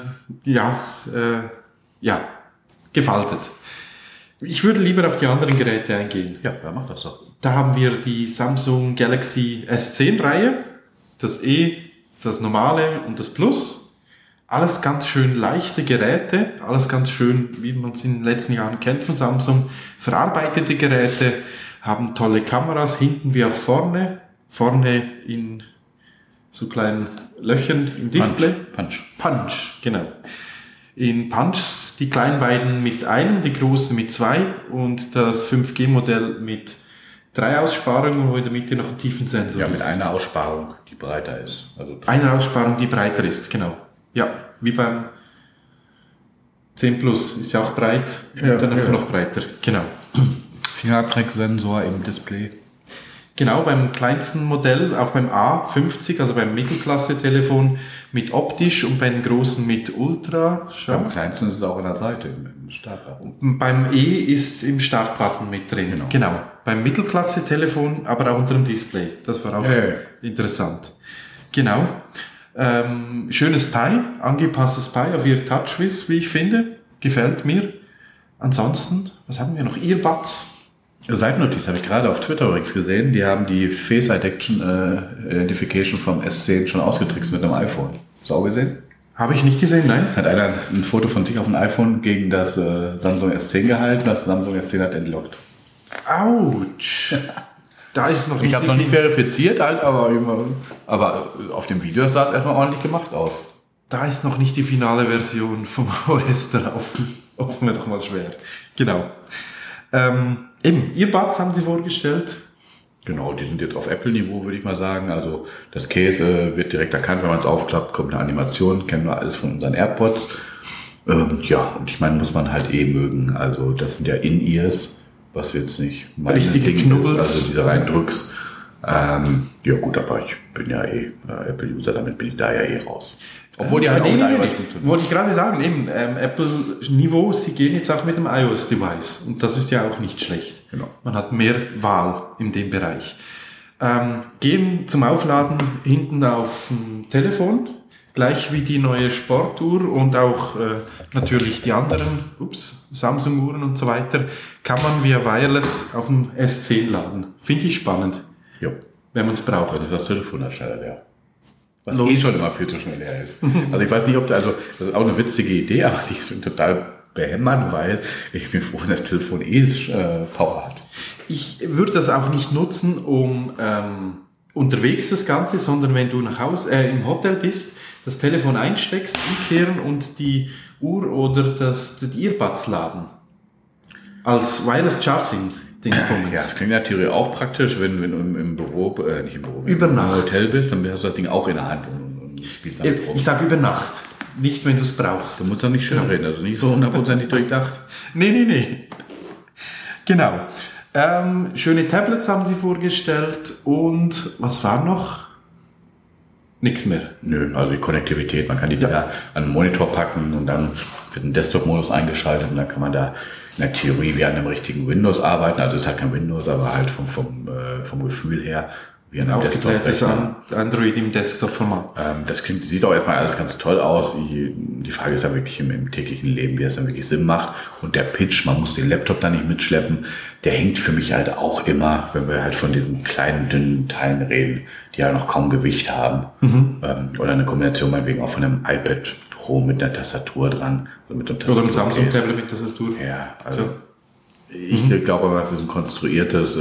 gefaltet. Ich würde lieber auf die anderen Geräte eingehen. Ja, wer macht das doch? Da haben wir die Samsung Galaxy S10-Reihe, das das Normale und das Plus. Alles ganz schön leichte Geräte, alles ganz schön, wie man es in den letzten Jahren kennt von Samsung. Verarbeitete Geräte, haben tolle Kameras, hinten wie auch vorne. Vorne in so kleinen Löchern im Display. Punch, genau. In Punchs die kleinen beiden mit einem, die großen mit 2 und das 5G-Modell mit 3 Aussparungen, wo in der Mitte noch ein Tiefensensor ist. Ja, mit einer Aussparung, die breiter ist. Also eine Aussparung, die breiter ist, genau. Ja, wie beim 10 Plus, ist ja auch breit, und dann einfach noch breiter, genau. Fingerabdrucksensor im Display. Genau, beim kleinsten Modell, auch beim A50, also beim Mittelklasse-Telefon mit optisch und beim großen mit Ultra. Beim kleinsten ist es auch an der Seite, im Startbutton. Beim E ist es im Startbutton mit drin. Genau. Beim Mittelklasse-Telefon, aber auch unter dem Display. Das war auch interessant. Genau. Schönes Pi, angepasstes Pi auf ihr TouchWiz, wie ich finde. Gefällt mir. Ansonsten, was hatten wir noch? Earbuds. Seitennotiz habe ich gerade auf Twitter übrigens gesehen. Die haben die Face Identification vom S10 schon ausgetrickst mit einem iPhone. Hast du auch gesehen? Habe ich nicht gesehen, nein. Hat einer ein Foto von sich auf dem iPhone gegen das Samsung S10 gehalten. Das Samsung S10 hat entlockt. Autsch. Da ist noch nicht. Ich habe es noch nicht verifiziert, halt, aber auf dem Video sah es erstmal ordentlich gemacht aus. Da ist noch nicht die finale Version vom OS drauf. Hoffen wir doch mal schwer. Genau. Eben, Earbuds haben sie vorgestellt. Genau, die sind jetzt auf Apple-Niveau, würde ich mal sagen. Also das Case wird direkt erkannt, wenn man es aufklappt, kommt eine Animation, kennen wir alles von unseren AirPods. Ja, und ich meine, muss man halt mögen. Also das sind ja In-Ears, was jetzt nicht mein richtige Ding Knubbels. ist, also diese reindrückst. Ja gut, aber ich bin ja Apple-User, damit bin ich da ja raus. Obwohl die halt auch mit iOS funktionieren. Wollte ich gerade sagen, eben, Apple-Niveau, sie gehen jetzt auch mit dem iOS-Device. Und das ist ja auch nicht schlecht. Genau. Man hat mehr Wahl in dem Bereich. Gehen zum Aufladen hinten auf dem Telefon, gleich wie die neue Sportuhr und auch natürlich die anderen, Samsung-Uhren und so weiter, kann man via Wireless auf dem S10 laden. Finde ich spannend. Ja. Wenn man es braucht. Das ist das Telefon schneller leer. Was schon immer viel zu schnell leer ist. Also ich weiß nicht, das ist auch eine witzige Idee, aber die ist total behämmert, weil ich bin froh, dass das Telefon Power hat. Ich würde das auch nicht nutzen, um unterwegs das Ganze, sondern wenn du nach Hause im Hotel bist, das Telefon einsteckst, umkehren und die Uhr oder die Earbuds laden. Als Wireless Charging. Dingsbums. Ja, das klingt natürlich auch praktisch, wenn du im Büro, nicht im Büro, über im Nacht. Hotel bist, dann hast du das Ding auch in der Hand und spielst damit rum. Ich sage über Nacht, nicht wenn du es brauchst. Du musst doch nicht schön reden, also nicht so 100% durchdacht. Nee. Genau. Schöne Tablets haben sie vorgestellt und was war noch? Nichts mehr. Nö, also die Konnektivität, man kann die da an den Monitor packen und dann wird ein Desktop-Modus eingeschaltet und dann kann man da in der Theorie wie an einem richtigen Windows arbeiten. Also es ist halt kein Windows, aber halt vom Gefühl her wie an einem aufgeklärtes Android im Desktop-Format. Das sieht auch erstmal alles ganz toll aus. Die Frage ist ja wirklich im täglichen Leben, wie es dann wirklich Sinn macht. Und der Pitch, man muss den Laptop da nicht mitschleppen, der hängt für mich halt auch immer, wenn wir halt von diesen kleinen, dünnen Teilen reden, die ja noch kaum Gewicht haben. Oder eine Kombination meinetwegen auch von einem iPad Pro mit einer Tastatur dran. Oder ein Samsung-Tablet mit Tastatur. Ja, also ich glaube aber, es ist ein konstruiertes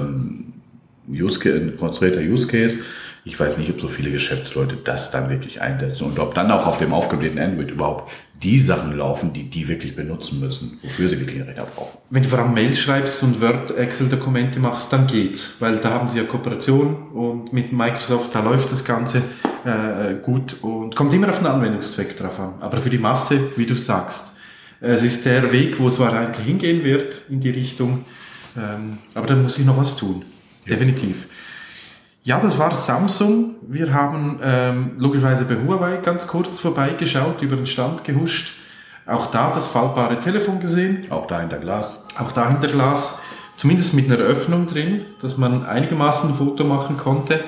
konstruierter Use Case. Ich weiß nicht, ob so viele Geschäftsleute das dann wirklich einsetzen und ob dann auch auf dem aufgeblähten Android überhaupt die Sachen laufen, die wirklich benutzen müssen, wofür sie wirklich einen Rechner brauchen. Wenn du vor allem Mails schreibst und Word, Excel-Dokumente machst, dann geht's, weil da haben sie ja Kooperation und mit Microsoft, da läuft das Ganze gut und kommt immer auf den Anwendungszweck drauf an. Aber für die Masse, wie du sagst, es ist der Weg, wo es wahrscheinlich hingehen wird, in die Richtung, aber da muss ich noch was tun. Ja. Definitiv. Ja, das war Samsung. Wir haben logischerweise bei Huawei ganz kurz vorbeigeschaut, über den Stand gehuscht. Auch da das faltbare Telefon gesehen. Auch da hinter Glas. Auch da hinter Glas. Zumindest mit einer Öffnung drin, dass man einigermaßen ein Foto machen konnte.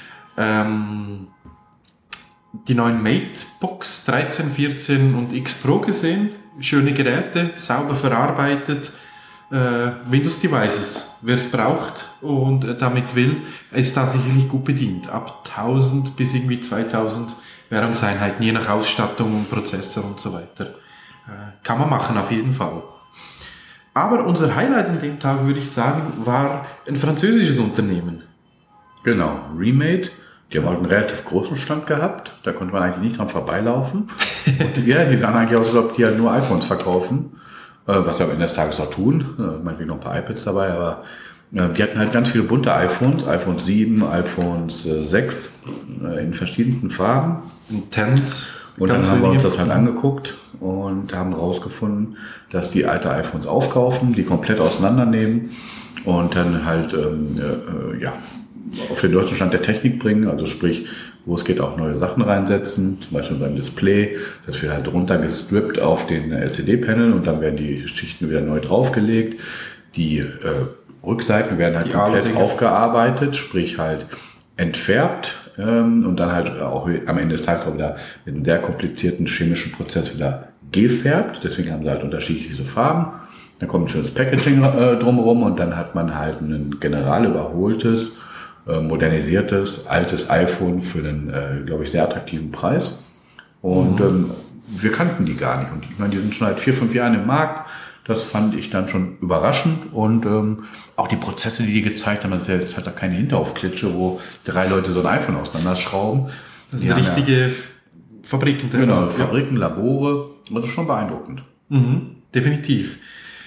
Die neuen MateBox 13, 14 und X Pro gesehen. Schöne Geräte, sauber verarbeitet. Windows Devices. Wer es braucht und damit will, ist da sicherlich gut bedient. Ab 1000 bis irgendwie 2000 Währungseinheiten, je nach Ausstattung und Prozessor und so weiter. Kann man machen, auf jeden Fall. Aber unser Highlight an dem Tag, würde ich sagen, war ein französisches Unternehmen. Genau, Remade. Die haben halt einen relativ großen Stand gehabt. Da konnte man eigentlich nicht dran vorbeilaufen. Und die sahen eigentlich aus, als ob die halt nur iPhones verkaufen. Was sie am Ende des Tages auch tun. Meinetwegen noch ein paar iPads dabei, aber die hatten halt ganz viele bunte iPhones. iPhones 7, iPhones 6 in verschiedensten Farben. Intens. Und dann haben wir uns das halt angeguckt und haben rausgefunden, dass die alte iPhones aufkaufen, die komplett auseinandernehmen und dann halt auf den neuesten Stand der Technik bringen, also sprich, wo es geht, auch neue Sachen reinsetzen, zum Beispiel beim Display, das wird halt runtergestrippt auf den LCD-Panel und dann werden die Schichten wieder neu draufgelegt. Die Rückseiten werden halt komplett aufgearbeitet, sprich halt entfärbt und dann halt auch am Ende des Tages auch wieder mit einem sehr komplizierten chemischen Prozess wieder gefärbt. Deswegen haben sie halt unterschiedliche Farben. Dann kommt ein schönes Packaging drumherum und dann hat man halt ein general überholtes, modernisiertes, altes iPhone für einen, glaube ich, sehr attraktiven Preis. Und wir kannten die gar nicht. Und ich meine, die sind schon seit 4-5 Jahren im Markt. Das fand ich dann schon überraschend. Und auch die Prozesse, die gezeigt haben, das hat da keine Hinteraufklitsche, wo 3 Leute so ein iPhone auseinanderschrauben. Das sind richtige Fabriken. Genau, Fabriken, Labore. Also schon beeindruckend. Mhm, definitiv.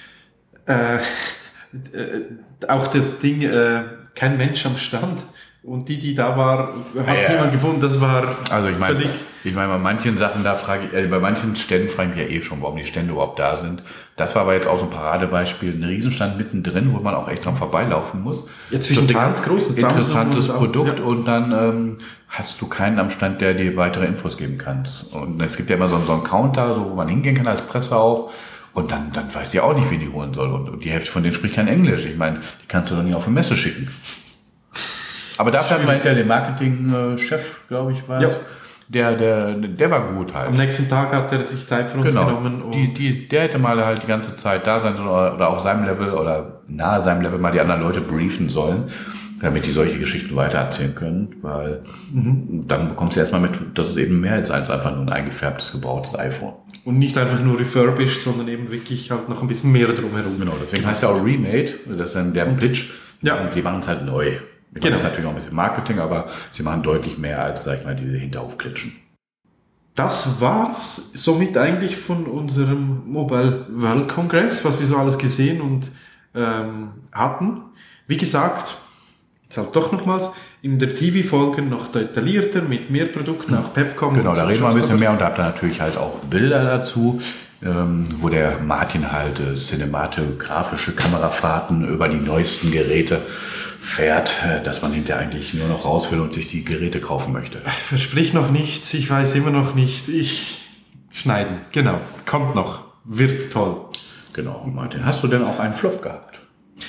Auch das Ding, kein Mensch am Stand. Und die da war, hat niemand gefunden. Das war also ich meine, bei manchen Sachen bei manchen Ständen frage ich mich ja schon, warum die Stände überhaupt da sind. Das war aber jetzt auch so ein Paradebeispiel. Ein Riesenstand mittendrin, wo man auch echt dran vorbeilaufen muss. Ja, zwischen den ganz großen interessantes Produkt und dann hast du keinen am Stand, der dir weitere Infos geben kann. Und es gibt ja immer so einen Counter, so wo man hingehen kann als Presse auch. Und dann weiß die auch nicht, wen die holen soll. Und die Hälfte von denen spricht kein Englisch. Ich meine, die kannst du doch nicht auf eine Messe schicken. Aber dafür hatten wir ja den Marketingchef, glaube ich, war es. Der war gut halt. Am nächsten Tag hat er sich Zeit für uns genommen. Der hätte mal halt die ganze Zeit da sein sollen oder auf seinem Level oder nahe seinem Level mal die anderen Leute briefen sollen, damit die solche Geschichten weitererzählen können. Weil dann bekommst du erstmal mit, dass es eben mehr ist als einfach nur ein eingefärbtes, gebautes iPhone. Und nicht einfach nur refurbished, sondern eben wirklich halt noch ein bisschen mehr drumherum. Genau, deswegen heißt ja auch Remade. Das ist dann der Pitch. Ja. Und sie machen es halt neu. Das ist natürlich auch ein bisschen Marketing, aber sie machen deutlich mehr als, sag ich mal, diese Hinteraufklitschen. Das war's somit eigentlich von unserem Mobile World Congress, was wir so alles gesehen und hatten. Wie gesagt, jetzt halt doch nochmals, in der TV-Folge noch detaillierter, mit mehr Produkten, auch Pepcom. Genau, da reden wir ein bisschen mehr und da habt ihr natürlich halt auch Bilder dazu, wo der Martin halt cinematografische Kamerafahrten über die neuesten Geräte fährt, dass man hinterher eigentlich nur noch raus will und sich die Geräte kaufen möchte. Versprich noch nichts, ich weiß immer noch nicht. Schneiden, genau, kommt noch, wird toll. Genau, Martin, hast du denn auch einen Flop gehabt?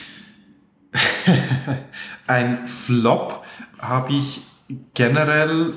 Ein Flop habe ich generell...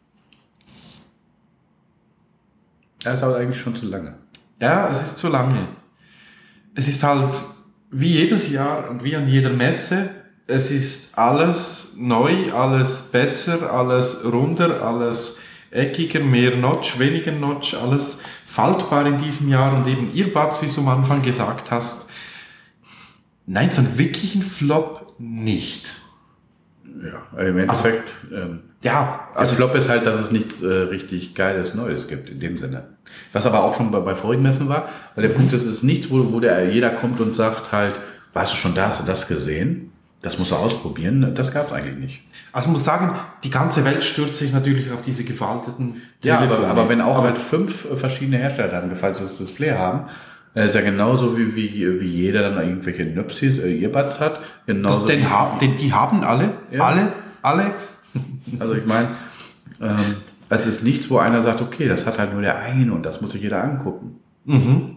Das ist aber eigentlich schon zu lange. Ja, es ist zu lange. Es ist halt wie jedes Jahr und wie an jeder Messe, es ist alles neu, alles besser, alles runder, alles eckiger, mehr Notch, weniger Notch, alles faltbar in diesem Jahr und eben Earbuds, wie du am Anfang gesagt hast. Nein, so einen wirklichen Flop nicht. Ja, im Endeffekt, also Flop ist halt, dass es nichts richtig Geiles Neues gibt, in dem Sinne. Was aber auch schon bei vorigen Messen war, weil der Punkt ist, es ist nichts, wo jeder kommt und sagt halt, warst du schon da, hast du das gesehen? Das musst du ausprobieren. Das gab es eigentlich nicht. Also ich muss sagen, die ganze Welt stürzt sich natürlich auf diese gefalteten Telefone. Ja, aber wenn auch halt 5 verschiedene Hersteller dann ein gefaltetes Display haben, ist ja genauso wie jeder dann irgendwelche Nupsis, Earbuds hat. Genauso die haben alle, ja. alle. Also ich meine, es ist nichts, wo einer sagt, okay, das hat halt nur der eine und das muss sich jeder angucken. Mhm.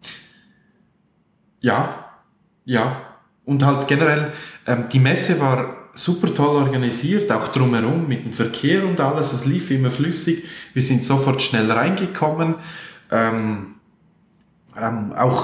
Ja. Und halt generell, die Messe war super toll organisiert, auch drumherum mit dem Verkehr und alles. Es lief immer flüssig. Wir sind sofort schnell reingekommen. Auch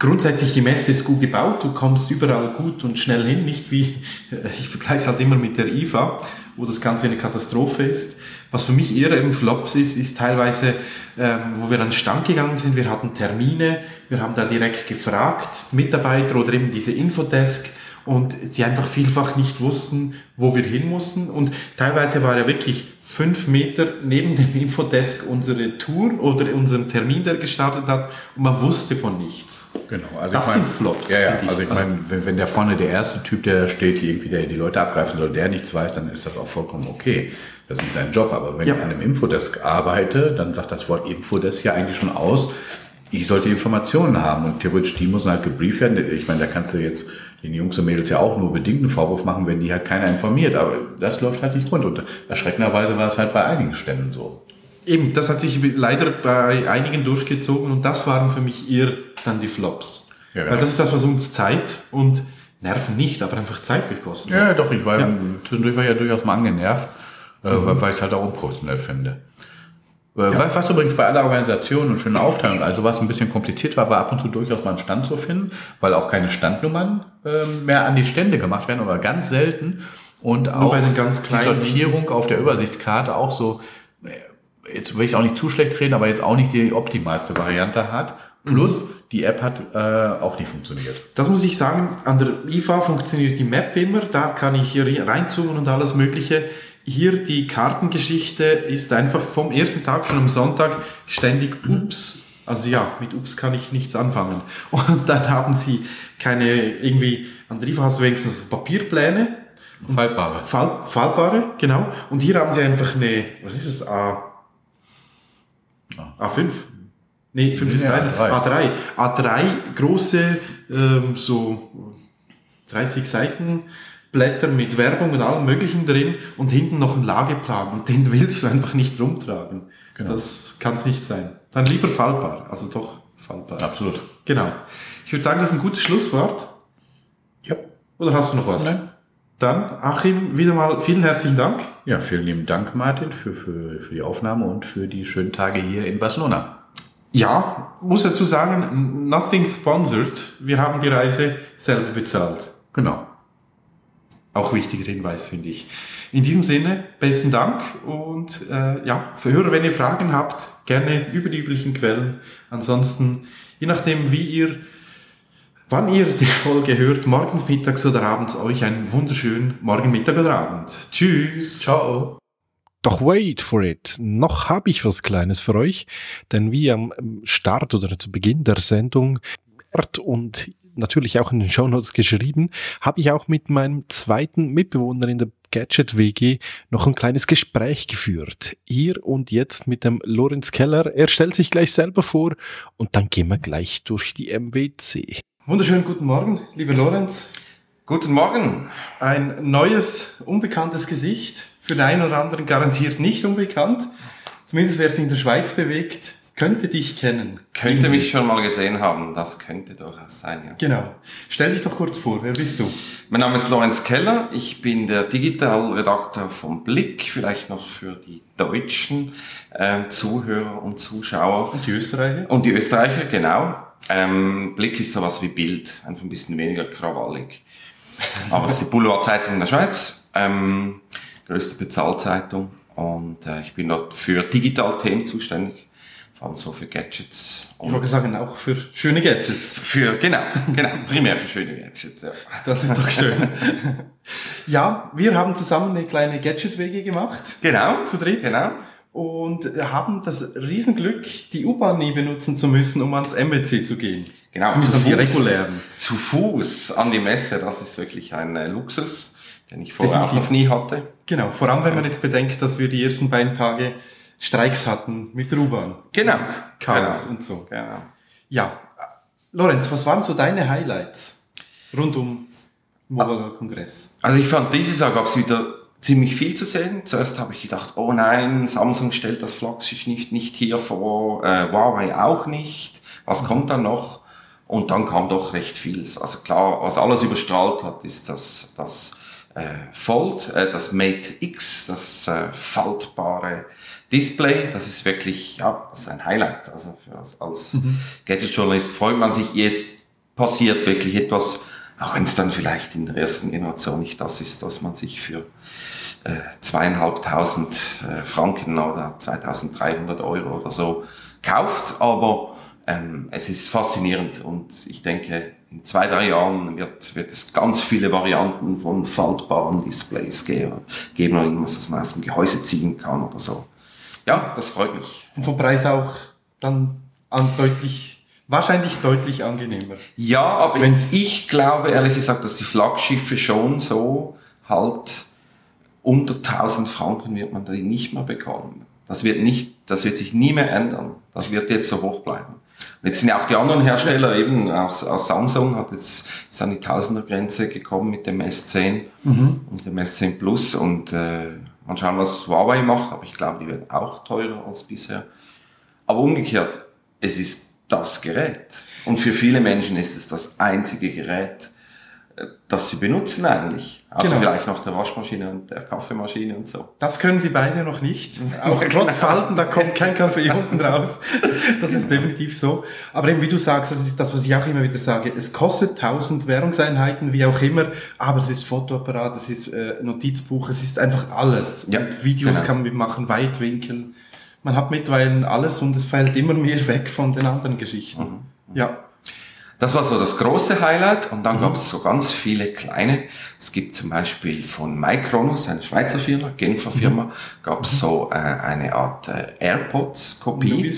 grundsätzlich die Messe ist gut gebaut, du kommst überall gut und schnell hin, nicht wie, ich vergleiche es halt immer mit der IFA, wo das Ganze eine Katastrophe ist. Was für mich eher eben Flops ist teilweise, wo wir an den Stand gegangen sind, wir hatten Termine, wir haben da direkt gefragt, Mitarbeiter oder eben diese Infodesk, und sie einfach vielfach nicht wussten, wo wir hin mussten. Und teilweise war ja wirklich 5 Meter neben dem Infodesk unsere Tour oder unseren Termin, der gestartet hat, und man wusste von nichts. Genau. Also das sind Flops. Ja, also ich meine, wenn der vorne der erste Typ, der steht, irgendwie der die Leute abgreifen soll, der nichts weiß, dann ist das auch vollkommen okay. Das ist nicht sein Job. Aber wenn ich an einem Infodesk arbeite, dann sagt das Wort Infodesk ja eigentlich schon aus, ich sollte Informationen haben, und theoretisch die müssen halt gebrieft werden. Ich meine, da kannst du jetzt den Jungs und Mädels ja auch nur bedingt einen Vorwurf machen, wenn die halt keiner informiert. Aber das läuft halt nicht rund. Und erschreckenderweise war es halt bei einigen Ständen so. Eben, das hat sich leider bei einigen durchgezogen, und das waren für mich eher dann die Flops. Ja, genau. Weil das ist das, was uns Zeit und Nerven nicht, aber einfach Zeit gekostet hat. Ja, doch, zwischendurch war ich ja durchaus mal angenervt, weil ich es halt auch unprofessionell finde. Was übrigens bei aller Organisation und schönen Aufteilung, also was ein bisschen kompliziert war ab und zu durchaus mal einen Stand zu finden, weil auch keine Standnummern mehr an die Stände gemacht werden oder ganz selten, und nur auch bei den ganz kleinen, die Sortierung auf der Übersichtskarte auch so, jetzt will ich auch nicht zu schlecht reden, aber jetzt auch nicht die optimalste Variante hat, plus die App hat auch nicht funktioniert. Das muss ich sagen, an der IFA funktioniert die Map immer, da kann ich hier reinzoomen und alles Mögliche. Hier die Kartengeschichte ist einfach vom ersten Tag, schon am Sonntag, ständig Ups. Also ja, mit Ups kann ich nichts anfangen. Und dann haben sie keine, irgendwie, an der IFA hast du wenigstens Papierpläne. Faltbare. Faltbare, genau. Und hier haben sie einfach eine, was ist es, A5? Nee, 5 ist kleiner. A3. A3, große, so 30 Seiten Blätter mit Werbung und allem Möglichen drin, und hinten noch ein Lageplan, und den willst du einfach nicht rumtragen. Genau. Das kann es nicht sein. Dann lieber faltbar, also doch faltbar. Absolut. Genau. Ich würde sagen, das ist ein gutes Schlusswort. Ja. Oder hast du noch was? Nein. Dann, Achim, wieder mal vielen herzlichen Dank. Ja, vielen lieben Dank, Martin, für die Aufnahme und für die schönen Tage hier in Barcelona. Ja, muss dazu sagen, nothing sponsored. Wir haben die Reise selber bezahlt. Genau. Auch wichtiger Hinweis, finde ich. In diesem Sinne, besten Dank, und für Hörer, wenn ihr Fragen habt, gerne über die üblichen Quellen. Ansonsten, je nachdem, wann ihr die Folge hört, morgens, mittags oder abends, euch einen wunderschönen Morgen, Mittag oder Abend. Tschüss. Ciao. Doch wait for it. Noch habe ich was Kleines für euch, denn wie am Start oder zu Beginn der Sendung und natürlich auch in den Shownotes geschrieben, habe ich auch mit meinem zweiten Mitbewohner in der Gadget-WG noch ein kleines Gespräch geführt. Hier und jetzt mit dem Lorenz Keller. Er stellt sich gleich selber vor, und dann gehen wir gleich durch die MWC. Wunderschönen guten Morgen, lieber Lorenz. Guten Morgen. Ein neues, unbekanntes Gesicht. Für den einen oder anderen garantiert nicht unbekannt. Zumindest wer sich in der Schweiz bewegt, könnte dich kennen. Könnte mich schon mal gesehen haben, das könnte durchaus sein, ja. Genau. Stell dich doch kurz vor, wer bist du? Mein Name ist Lorenz Keller, ich bin der Digitalredakteur vom Blick, vielleicht noch für die deutschen Zuhörer und Zuschauer. Und die Österreicher? Und die Österreicher, genau. Blick ist sowas wie Bild, einfach ein bisschen weniger krawallig. Aber es ist die Boulevardzeitung in der Schweiz, größte Bezahlzeitung, und ich bin dort für Digitalthemen zuständig. Vor allem so für Gadgets. Ich wollte sagen, auch für schöne Gadgets. Genau, primär für schöne Gadgets, ja. Das ist doch schön. Ja, wir haben zusammen eine kleine Gadget-WG gemacht. Genau. Zu dritt. Genau. Und haben das Riesenglück, die U-Bahn nie benutzen zu müssen, um ans MWC zu gehen. Genau, die regulären. Zu Fuß an die Messe, das ist wirklich ein Luxus, den ich vorher auch noch nie hatte. Genau, vor allem wenn man jetzt bedenkt, dass wir die ersten beiden Tage Streiks hatten mit der U-Bahn. Genau. Chaos und so. Genau. Ja. Lorenz, was waren so deine Highlights rund um Mobile Kongress? Also ich fand, dieses Jahr gab es wieder ziemlich viel zu sehen. Zuerst habe ich gedacht, oh nein, Samsung stellt das Flaggschiff nicht hier vor, Huawei auch nicht. Was kommt dann noch? Und dann kam doch recht viel. Also klar, was alles überstrahlt hat, ist das Fold, das Mate X, das faltbare Display. Das ist wirklich, ja, das ist ein Highlight. Also als Gadget-Journalist freut man sich jetzt passiert wirklich etwas, auch wenn es dann vielleicht in der ersten Generation nicht das ist, was man sich für 2.500 Franken oder 2.300 Euro oder so kauft, aber es ist faszinierend und ich denke, in 2-3 Jahren wird es ganz viele Varianten von faltbaren Displays geben oder irgendwas, das man aus dem Gehäuse ziehen kann oder so. Ja, das freut mich. Und vom Preis auch dann wahrscheinlich deutlich angenehmer. Ja, aber ich glaube ehrlich gesagt, dass die Flaggschiffe schon so halt unter 1.000 Franken wird man die nicht mehr bekommen. Das wird sich nie mehr ändern. Das wird jetzt so hoch bleiben. Und jetzt sind ja auch die anderen Hersteller, eben auch Samsung ist an die 1000er-Grenze gekommen mit dem S10 und dem S10 Plus und mal schauen, was Huawei macht, aber ich glaube, die werden auch teurer als bisher. Aber umgekehrt, es ist das Gerät. Und für viele Menschen ist es das einzige Gerät, das sie benutzen eigentlich. Also vielleicht noch der Waschmaschine und der Kaffeemaschine und so. Das können sie beide noch nicht. Auch trotz Falten, da kommt kein Kaffee unten raus. Das ist definitiv so. Aber eben, wie du sagst, das ist das, was ich auch immer wieder sage. Es kostet 1000 Währungseinheiten, wie auch immer, aber es ist Fotoapparat, es ist Notizbuch, es ist einfach alles. Ja, und Videos kann man mitmachen, Weitwinkel. Man hat mittlerweile alles und es fällt immer mehr weg von den anderen Geschichten. Ja. Das war so das große Highlight und dann gab es so ganz viele kleine. Es gibt zum Beispiel von Micronos, eine Schweizer Firma, Genfer Firma, gab es so eine Art AirPods-Kopie.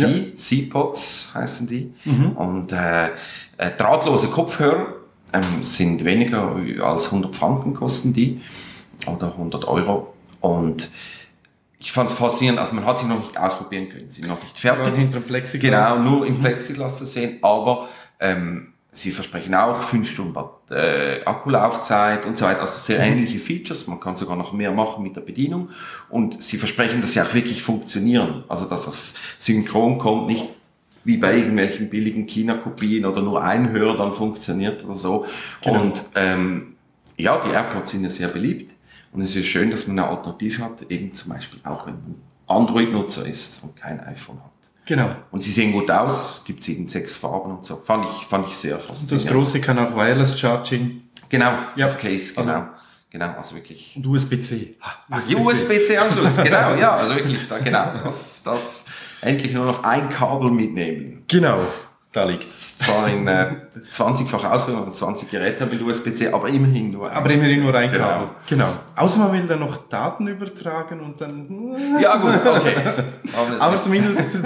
C-Pods heißen die. Und drahtlose Kopfhörer sind weniger als 100 Franken kosten die oder 100 Euro. Und ich fand es faszinierend, also man hat sie noch nicht ausprobieren können, sie sind noch nicht fertig. Hinter dem Plexiglas. Genau, nur im Plexiglas zu sehen, aber sie versprechen auch 5 Stunden Akkulaufzeit und so weiter, also sehr ähnliche Features, man kann sogar noch mehr machen mit der Bedienung und sie versprechen, dass sie auch wirklich funktionieren, also dass das synchron kommt, nicht wie bei irgendwelchen billigen China-Kopien oder nur ein Hörer dann funktioniert oder so. Genau. Und ja, die AirPods sind ja sehr beliebt und es ist schön, dass man eine Alternative hat, eben zum Beispiel auch wenn man Android-Nutzer ist und kein iPhone hat. Genau. Und sie sehen gut aus, gibt es in 6 Farben und so. Fand ich sehr faszinierend. Das Große kann auch Wireless Charging. Genau, ja. Das Case, genau, also wirklich. Und USB-C. USB-C-Anschluss, genau, ja, also wirklich, das endlich nur noch ein Kabel mitnehmen. Genau, da liegt es. Zwar in 20-fach Ausführung oder 20 Geräte mit USB-C, aber immerhin nur ein Kabel. Genau. Außer man will dann noch Daten übertragen und dann... Ja gut, okay. Aber zumindest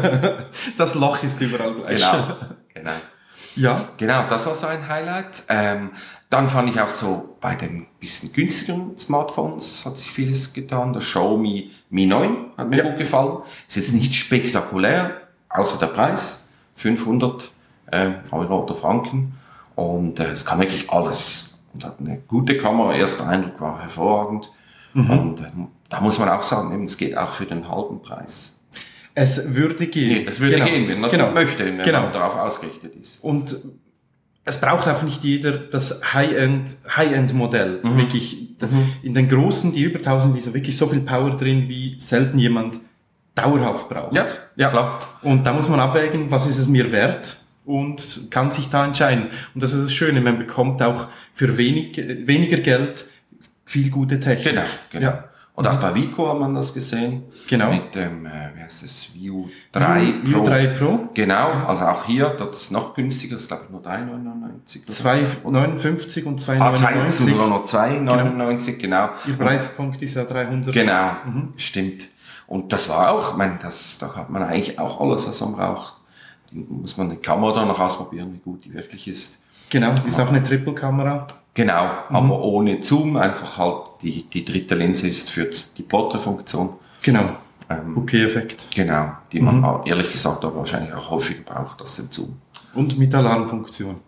das Loch ist überall gleich. Genau. Ja. Genau, das war so ein Highlight. Dann fand ich auch so bei den bisschen günstigeren Smartphones hat sich vieles getan. Der Xiaomi Mi 9 hat mir gut gefallen. Ist jetzt nicht spektakulär, außer der Preis. 500 Euro oder Franken. Und es kann wirklich alles. Und hat eine gute Kamera. Erster Eindruck war hervorragend. Und da muss man auch sagen, eben, es geht auch für den halben Preis. Es würde gehen. Es würde gehen, wenn man es möchte, wenn man darauf ausgerichtet ist. Und es braucht auch nicht jeder das High-End-Modell. Wirklich. In den großen, die über 1000, ist wirklich so viel Power drin, wie selten jemand dauerhaft braucht. Ja, klar. Und da muss man abwägen, was ist es mir wert und kann sich da entscheiden. Und das ist das Schöne, man bekommt auch für weniger Geld viel gute Technik. Genau. Ja. Und auch bei Vico hat man das gesehen. Genau. Mit dem, wie heißt das, View 3 Pro. View 3 Pro. Genau, also auch hier, das ist noch günstiger, das ist glaube ich nur 3,99. 2,59 und 2,99. Sogar noch 2,99, genau. Ihr Preispunkt ist ja 300. Genau, stimmt. Und das war auch, ich meine, da hat man eigentlich auch alles, was man braucht. Da muss man die Kamera dann noch ausprobieren, wie gut die wirklich ist. Genau, ist auch eine Triple-Kamera. Genau, aber ohne Zoom, einfach halt die dritte Linse ist für die Portrait-Funktion. Genau, Bokeh-Effekt. Genau, die man ehrlich gesagt aber wahrscheinlich auch häufiger braucht als den Zoom. Und mit Alarmfunktion.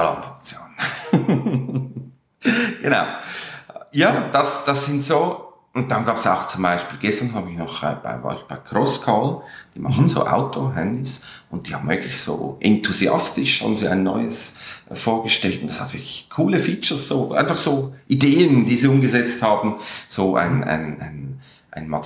Genau. Ja, das sind so. Und dann gab es auch zum Beispiel, gestern war ich bei Crosscall, die machen so Auto-Handys und die haben wirklich so enthusiastisch, haben sie ein neues vorgestellt und das hat wirklich coole Features, so einfach so Ideen, die sie umgesetzt haben, so ein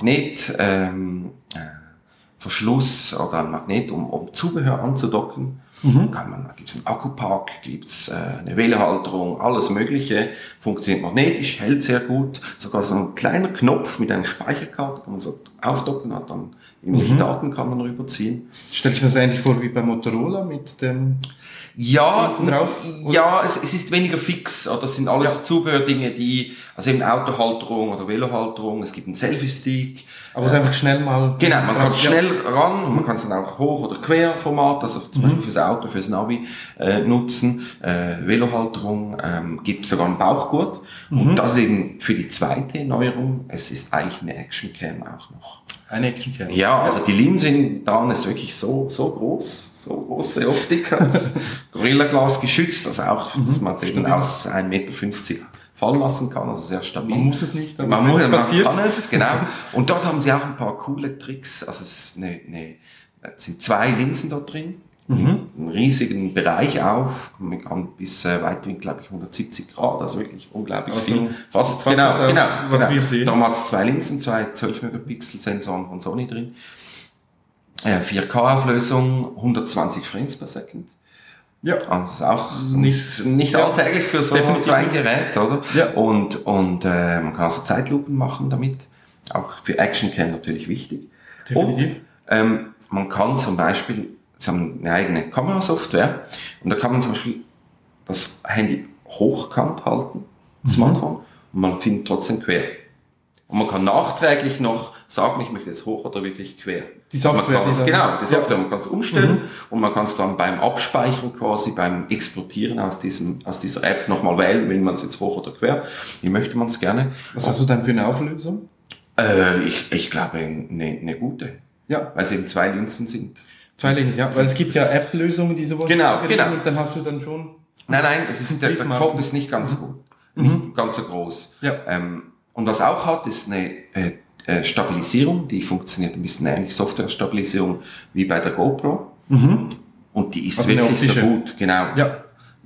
Magnet, Verschluss oder ein Magnet, um Zubehör anzudocken Da gibt's einen Akkupack, gibt's eine Wählerhalterung, alles Mögliche, funktioniert magnetisch, hält sehr gut, sogar so ein kleiner Knopf mit einer Speicherkarte, kann man so aufdocken, hat dann irgendwelche Daten kann man rüberziehen. Stelle ich mir das eigentlich vor wie bei Motorola mit dem... Ja, drauf, es ist weniger fix. Das sind alles Zubehördinge, also eben Autohalterung oder Velohalterung. Es gibt einen Selfie-Stick. Aber es einfach schnell mal... Genau, man kann es schnell ran und man kann es dann auch Hoch- oder Querformat, also zum Beispiel fürs Auto, fürs Navi nutzen. Velohalterung, gibt sogar einen Bauchgurt. Und das ist eben für die zweite Neuerung. Es ist eigentlich eine Actioncam auch noch. Eine Actioncam. Ja, also die Linse da ist wirklich so groß. So große Optik hat Gorilla-Glas geschützt, also auch, dass man es eben aus 1,50 Meter fallen lassen kann, also sehr stabil. Man muss es nicht, aber man passiert. Kann es, genau. Und dort haben sie auch ein paar coole Tricks, also es sind 2 Linsen dort drin, einen riesigen Bereich auf, man kann bis Weitwinkel, glaube ich, 170 Grad, also wirklich unglaublich viel. Fast genau. Was wir sehen. Darum hat es 2 Linsen, 2 12-Megapixel-Sensoren von Sony drin. 4K-Auflösung, 120 Frames per Second. Ja. Also das ist auch nicht alltäglich für so ein Gerät, oder? Ja. Und man kann also Zeitlupen machen damit. Auch für Actioncam natürlich wichtig. Definitiv. Und man kann zum Beispiel, sie haben eine eigene Kamerasoftware, und da kann man zum Beispiel das Handy hochkant halten, das Smartphone, und man findet trotzdem quer. Und man kann nachträglich noch sagen, ich möchte jetzt hoch oder wirklich quer. Die Software. Die Software, man kann es umstellen und man kann es dann beim Abspeichern quasi, beim Exportieren aus dieser App nochmal wählen, will man es jetzt hoch oder quer. Wie möchte man es gerne. Was hast du dann für eine Auflösung? Ich glaube, eine gute. Ja. Weil es eben 2 Linsen sind. 2 Linsen, ja. Weil es gibt ja App-Lösungen, die sowas... Genau. Und dann hast du dann schon... Nein, der Kopf ist nicht ganz gut. Nicht ganz so groß. Ja. Und was auch hat, ist eine Stabilisierung, die funktioniert ein bisschen ähnlich, Software-Stabilisierung wie bei der GoPro. Und die ist also wirklich so gut, genau. Ja.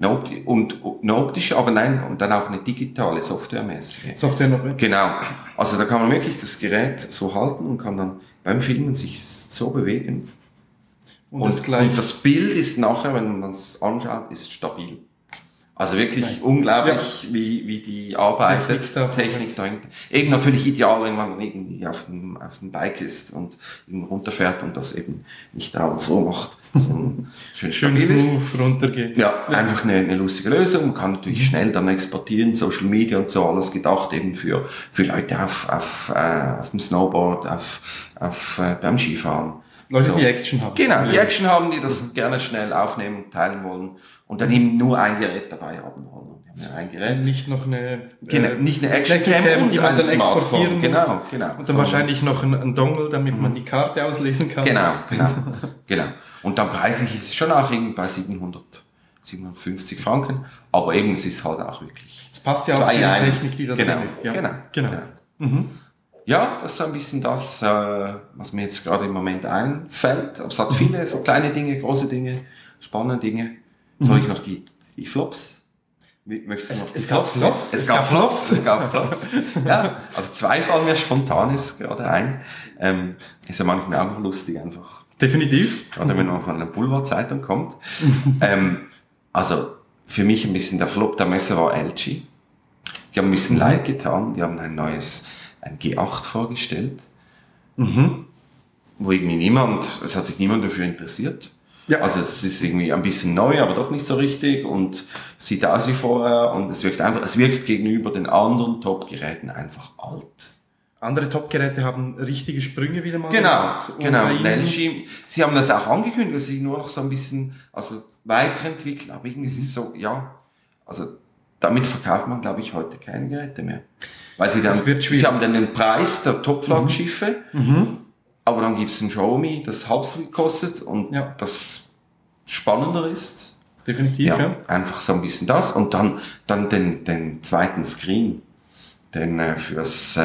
Eine optische, aber nein, und dann auch eine digitale, softwaremäßige. Software noch mit? Genau. Also da kann man wirklich das Gerät so halten und kann dann beim Filmen sich so bewegen. Und das Bild ist nachher, wenn man es anschaut, ist stabil. Also wirklich unglaublich, wie die arbeitet, Technik dahinter. Eben natürlich ideal, wenn man irgendwie auf dem Bike ist und eben runterfährt und das eben nicht dauernd so macht, sondern schön smooth runtergeht. Ja, einfach eine lustige Lösung. Man kann natürlich schnell dann exportieren, Social Media und so, alles gedacht eben für Leute auf dem Snowboard, beim Skifahren. Leute, die Action haben. Genau, die Action haben, die das gerne schnell aufnehmen und teilen wollen und dann eben nur ein Gerät dabei haben wollen. Wir haben ein Gerät. Nicht noch nicht eine Actioncam die man dann exportieren muss. Genau. Und dann wahrscheinlich noch ein Dongle, damit man die Karte auslesen kann. Genau. Und dann preislich ist es schon auch irgendwie bei 750 Franken, aber eben es ist halt auch wirklich. Es passt ja auch die Technik, die da drin ist. Ja. Genau. Ja, das ist ein bisschen das, was mir jetzt gerade im Moment einfällt. Aber es hat viele so kleine Dinge, große Dinge, spannende Dinge. Soll ich noch die Flops? Es gab Flops. Ja, also 2 fallen mir spontan jetzt gerade ein. Ist ja manchmal auch lustig einfach. Definitiv. Gerade wenn man von einer Boulevardzeitung kommt. Also für mich ein bisschen der Flop der Messe war LG. Die haben ein bisschen leid getan. Die haben ein G8 vorgestellt, wo irgendwie es hat sich niemand dafür interessiert. Ja. Also es ist irgendwie ein bisschen neu, aber doch nicht so richtig und sieht aus wie vorher und es wirkt gegenüber den anderen Top-Geräten einfach alt. Andere Top-Geräte haben richtige Sprünge wieder mal gemacht. Genau. LG, sie haben das auch angekündigt, dass sie nur noch so ein bisschen, weiterentwickeln, aber irgendwie ist es so, damit verkauft man, glaube ich, heute keine Geräte mehr. Weil sie haben dann den Preis der Top-Flaggschiffe, aber dann gibt es ein Xiaomi, das halb so viel kostet und das spannender ist. Definitiv, ja. Einfach so ein bisschen das und dann den zweiten Screen, den fürs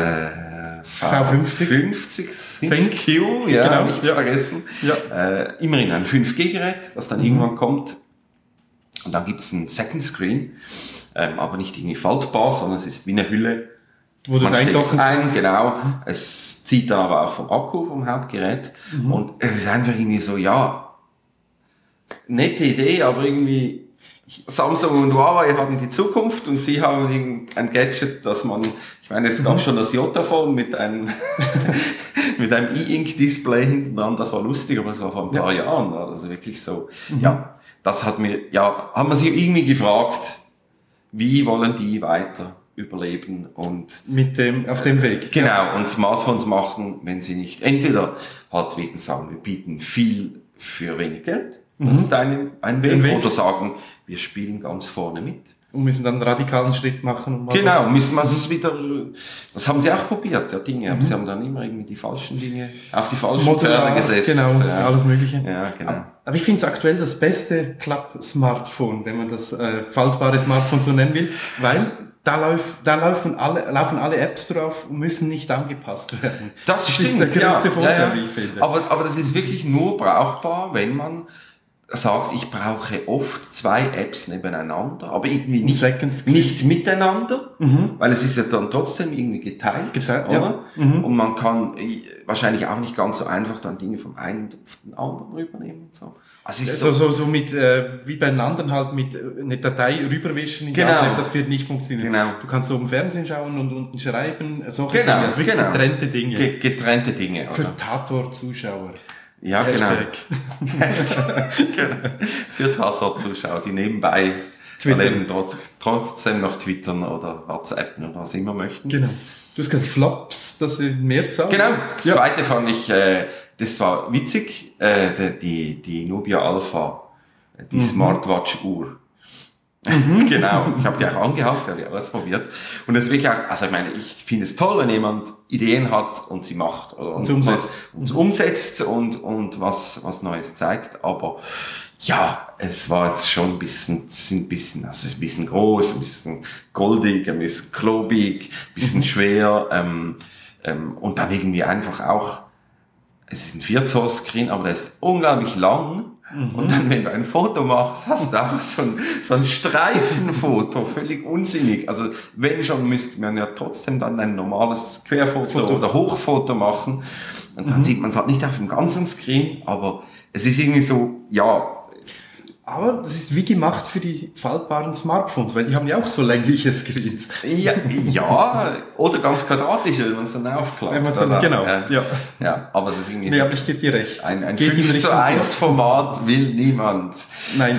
V50 Thank you, nicht vergessen. Ja. Immerhin ein 5G-Gerät, das dann irgendwann kommt und dann gibt es einen Second Screen, aber nicht irgendwie faltbar, sondern es ist wie eine Hülle. Wo du es ein, genau. Es zieht dann aber auch vom Akku, vom Hauptgerät. Und es ist einfach irgendwie so, nette Idee, aber irgendwie Samsung und Huawei haben die Zukunft und sie haben irgendein Gadget, das man, ich meine, es gab schon das J-Phone mit einem mit einem E-Ink-Display hinten dran, das war lustig, aber das war vor ein paar Jahren, war das wirklich so. Ja, das haben wir sich irgendwie gefragt, wie wollen die weiter überleben und auf dem Weg. Genau, und Smartphones machen, wenn sie nicht, entweder halt wegen sagen, wir bieten viel für wenig Geld, das ist ein Weg, oder sagen, wir spielen ganz vorne mit. Und müssen dann einen radikalen Schritt machen. Genau, müssen wir es wieder, das haben sie auch probiert, Dinge, aber sie haben dann immer irgendwie die falschen Dinge auf die falschen Pferde gesetzt. Genau, alles Mögliche. Ja, genau. Aber ich finde es aktuell das beste Klapp-Smartphone, wenn man das faltbare Smartphone so nennen will, weil da laufen alle Apps drauf und müssen nicht angepasst werden. Das stimmt, ist der größte Vorteil, wie ich finde. Aber das ist wirklich nur brauchbar, wenn man sagt, ich brauche oft 2 Apps nebeneinander, aber irgendwie nicht miteinander, weil es ist ja dann trotzdem irgendwie geteilt, oder? Ja. Und man kann wahrscheinlich auch nicht ganz so einfach dann Dinge vom einen auf den anderen rübernehmen und so. Also ist so mit, wie bei den anderen halt mit eine Datei rüberwischen in die andere App, das wird nicht funktionieren. Genau. Du kannst oben Fernsehen schauen und unten schreiben, solche Dinge, also wirklich getrennte Dinge. Getrennte Dinge, oder? Für Tator-Zuschauer. Ja, Hashtag. Genau. Für Tatort-Zuschauer, die nebenbei trotzdem noch twittern oder WhatsAppen oder was immer möchten. Genau. Du hast gesagt Flops, das ist Mehrzahl. Genau. Das zweite fand ich, das war witzig, die Nubia Alpha, die Smartwatch-Uhr. Genau, ich habe die auch angehabt, habe die ausprobiert. Und das wirklich auch, also ich meine, ich finde es toll, wenn jemand Ideen hat und sie macht oder und umsetzt und was Neues zeigt. Aber ja, es war jetzt schon ein bisschen, also ein bisschen groß, ein bisschen goldig, ein bisschen klobig, ein bisschen schwer, und dann irgendwie einfach auch, es ist ein 4 Zoll Screen, aber der ist unglaublich lang. Und dann, wenn du ein Foto machst, hast du auch so ein Streifenfoto, völlig unsinnig. Also, wenn schon, müsste man ja trotzdem dann ein normales Querfoto oder Hochfoto machen. Und dann sieht man es halt nicht auf dem ganzen Screen, aber es ist irgendwie so, ja. Aber das ist wie gemacht für die faltbaren Smartphones, weil die haben ja auch so längliche Screens. Ja, oder ganz quadratische, wenn man es dann aufklappt. Genau, ja. Aber es ist irgendwie nee, aber ich gebe dir recht. Ein 5:1 Format will niemand. Nein.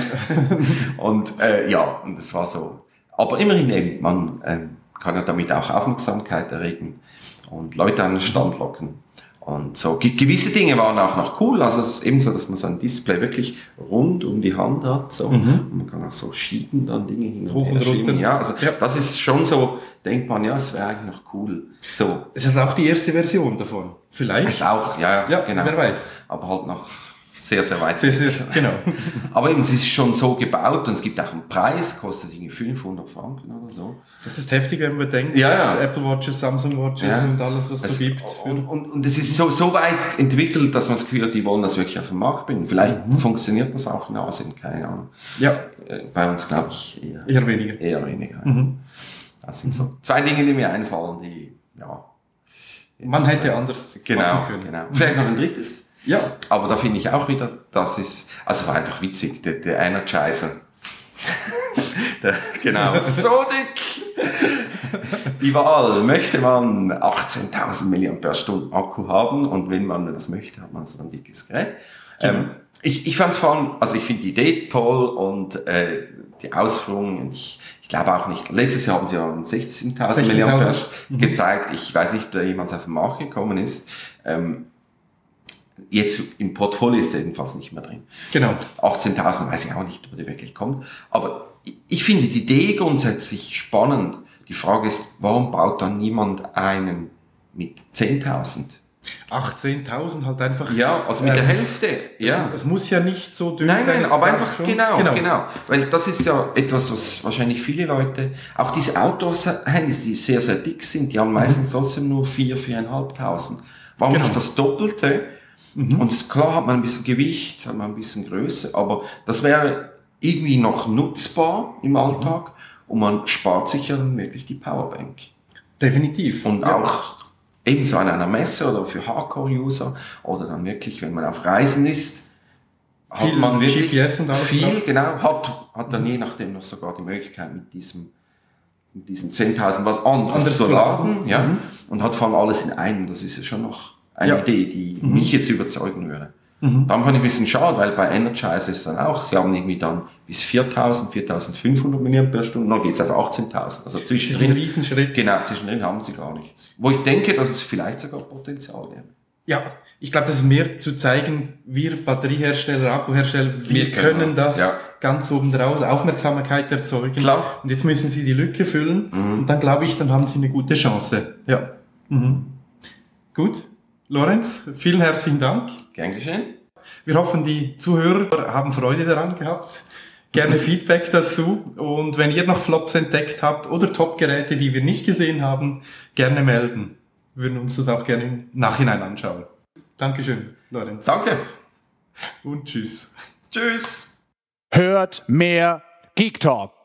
Und und das war so. Aber immerhin eben, man kann ja damit auch Aufmerksamkeit erregen und Leute an den Stand locken. Und so, gewisse Dinge waren auch noch cool, also es ist eben so, dass man so ein Display wirklich rund um die Hand hat, so. Und man kann auch so schieben, dann Dinge hin und her schieben. Ja, also das ist schon so, denkt man, ja, es wäre eigentlich noch cool. So. Es ist auch die erste Version davon. Vielleicht. Ist auch, ja, genau. Wer weiß. Aber halt noch sehr, sehr weit. Sehr, genau. Aber eben, es ist schon so gebaut und es gibt auch einen Preis, kostet irgendwie 500 Franken oder so. Das ist heftig, wenn man denkt, Apple Watches, Samsung Watches und alles, was es so gibt. Und es ist so weit entwickelt, dass man das Gefühl hat, die wollen das wirklich auf den Markt bringen. Vielleicht funktioniert das auch in Asien, keine Ahnung. Ja. Bei uns glaube ich eher weniger. Eher weniger. Das sind so 2 Dinge, die mir einfallen, die, man hätte anders machen können. Genau. Vielleicht noch ein drittes. Ja. Aber da finde ich auch wieder, das ist, also war einfach witzig, der Energizer. Genau, so dick. Die Wahl, möchte man 18.000 mAh Akku haben und wenn man das möchte, hat man so ein dickes Gerät. Ich fand es vor allem, also ich finde die Idee toll und die Ausführungen, ich glaube auch nicht, letztes Jahr haben sie ja 16.000 mAh gezeigt, ich weiß nicht, ob da jemand auf den Markt gekommen ist. Jetzt im Portfolio ist er jedenfalls nicht mehr drin. Genau. 18.000 weiß ich auch nicht, ob der wirklich kommt. Aber ich finde die Idee grundsätzlich spannend. Die Frage ist, warum baut dann niemand einen mit 10.000? 18.000 halt einfach. Ja, also mit der Hälfte. Ja. Es muss ja nicht so dünn sein. Nein, aber einfach, genau. Weil das ist ja etwas, was wahrscheinlich viele Leute, auch diese Outdoor-Handys, die sehr, sehr dick sind, die haben meistens trotzdem nur 4.500. Warum nicht das Doppelte? Und klar hat man ein bisschen Gewicht, hat man ein bisschen Größe, aber das wäre irgendwie noch nutzbar im Alltag und man spart sich ja dann wirklich die Powerbank. Definitiv. Und auch ebenso an einer Messe oder für Hardcore-User oder dann wirklich, wenn man auf Reisen ist, hat man wirklich GPS und alles viel, drauf. genau, hat dann je nachdem noch sogar die Möglichkeit mit diesen 10.000 was anderes zu laden, ja, und hat vor allem alles in einem. Das ist ja schon noch eine Idee, die mich jetzt überzeugen würde. Dann fand ich ein bisschen schade, weil bei Energizer ist es dann auch, sie haben irgendwie dann bis 4.000, 4.500 mAh, dann geht's auf 18.000. Also Das ist ein Riesenschritt. Genau, zwischendrin haben sie gar nichts. Wo ich denke, dass es vielleicht sogar Potenzial gäbe. Ja, ich glaube, das ist mehr zu zeigen, wir Batteriehersteller, Akkuhersteller, wir können das ganz oben draus, Aufmerksamkeit erzeugen. Klar. Und jetzt müssen sie die Lücke füllen und dann glaube ich, dann haben sie eine gute Chance. Ja. Gut. Lorenz, vielen herzlichen Dank. Gern geschehen. Wir hoffen, die Zuhörer haben Freude daran gehabt. Gerne Feedback dazu. Und wenn ihr noch Flops entdeckt habt oder Top-Geräte, die wir nicht gesehen haben, gerne melden. Wir würden uns das auch gerne im Nachhinein anschauen. Dankeschön, Lorenz. Danke. Und tschüss. Tschüss. Hört mehr Geek Talk.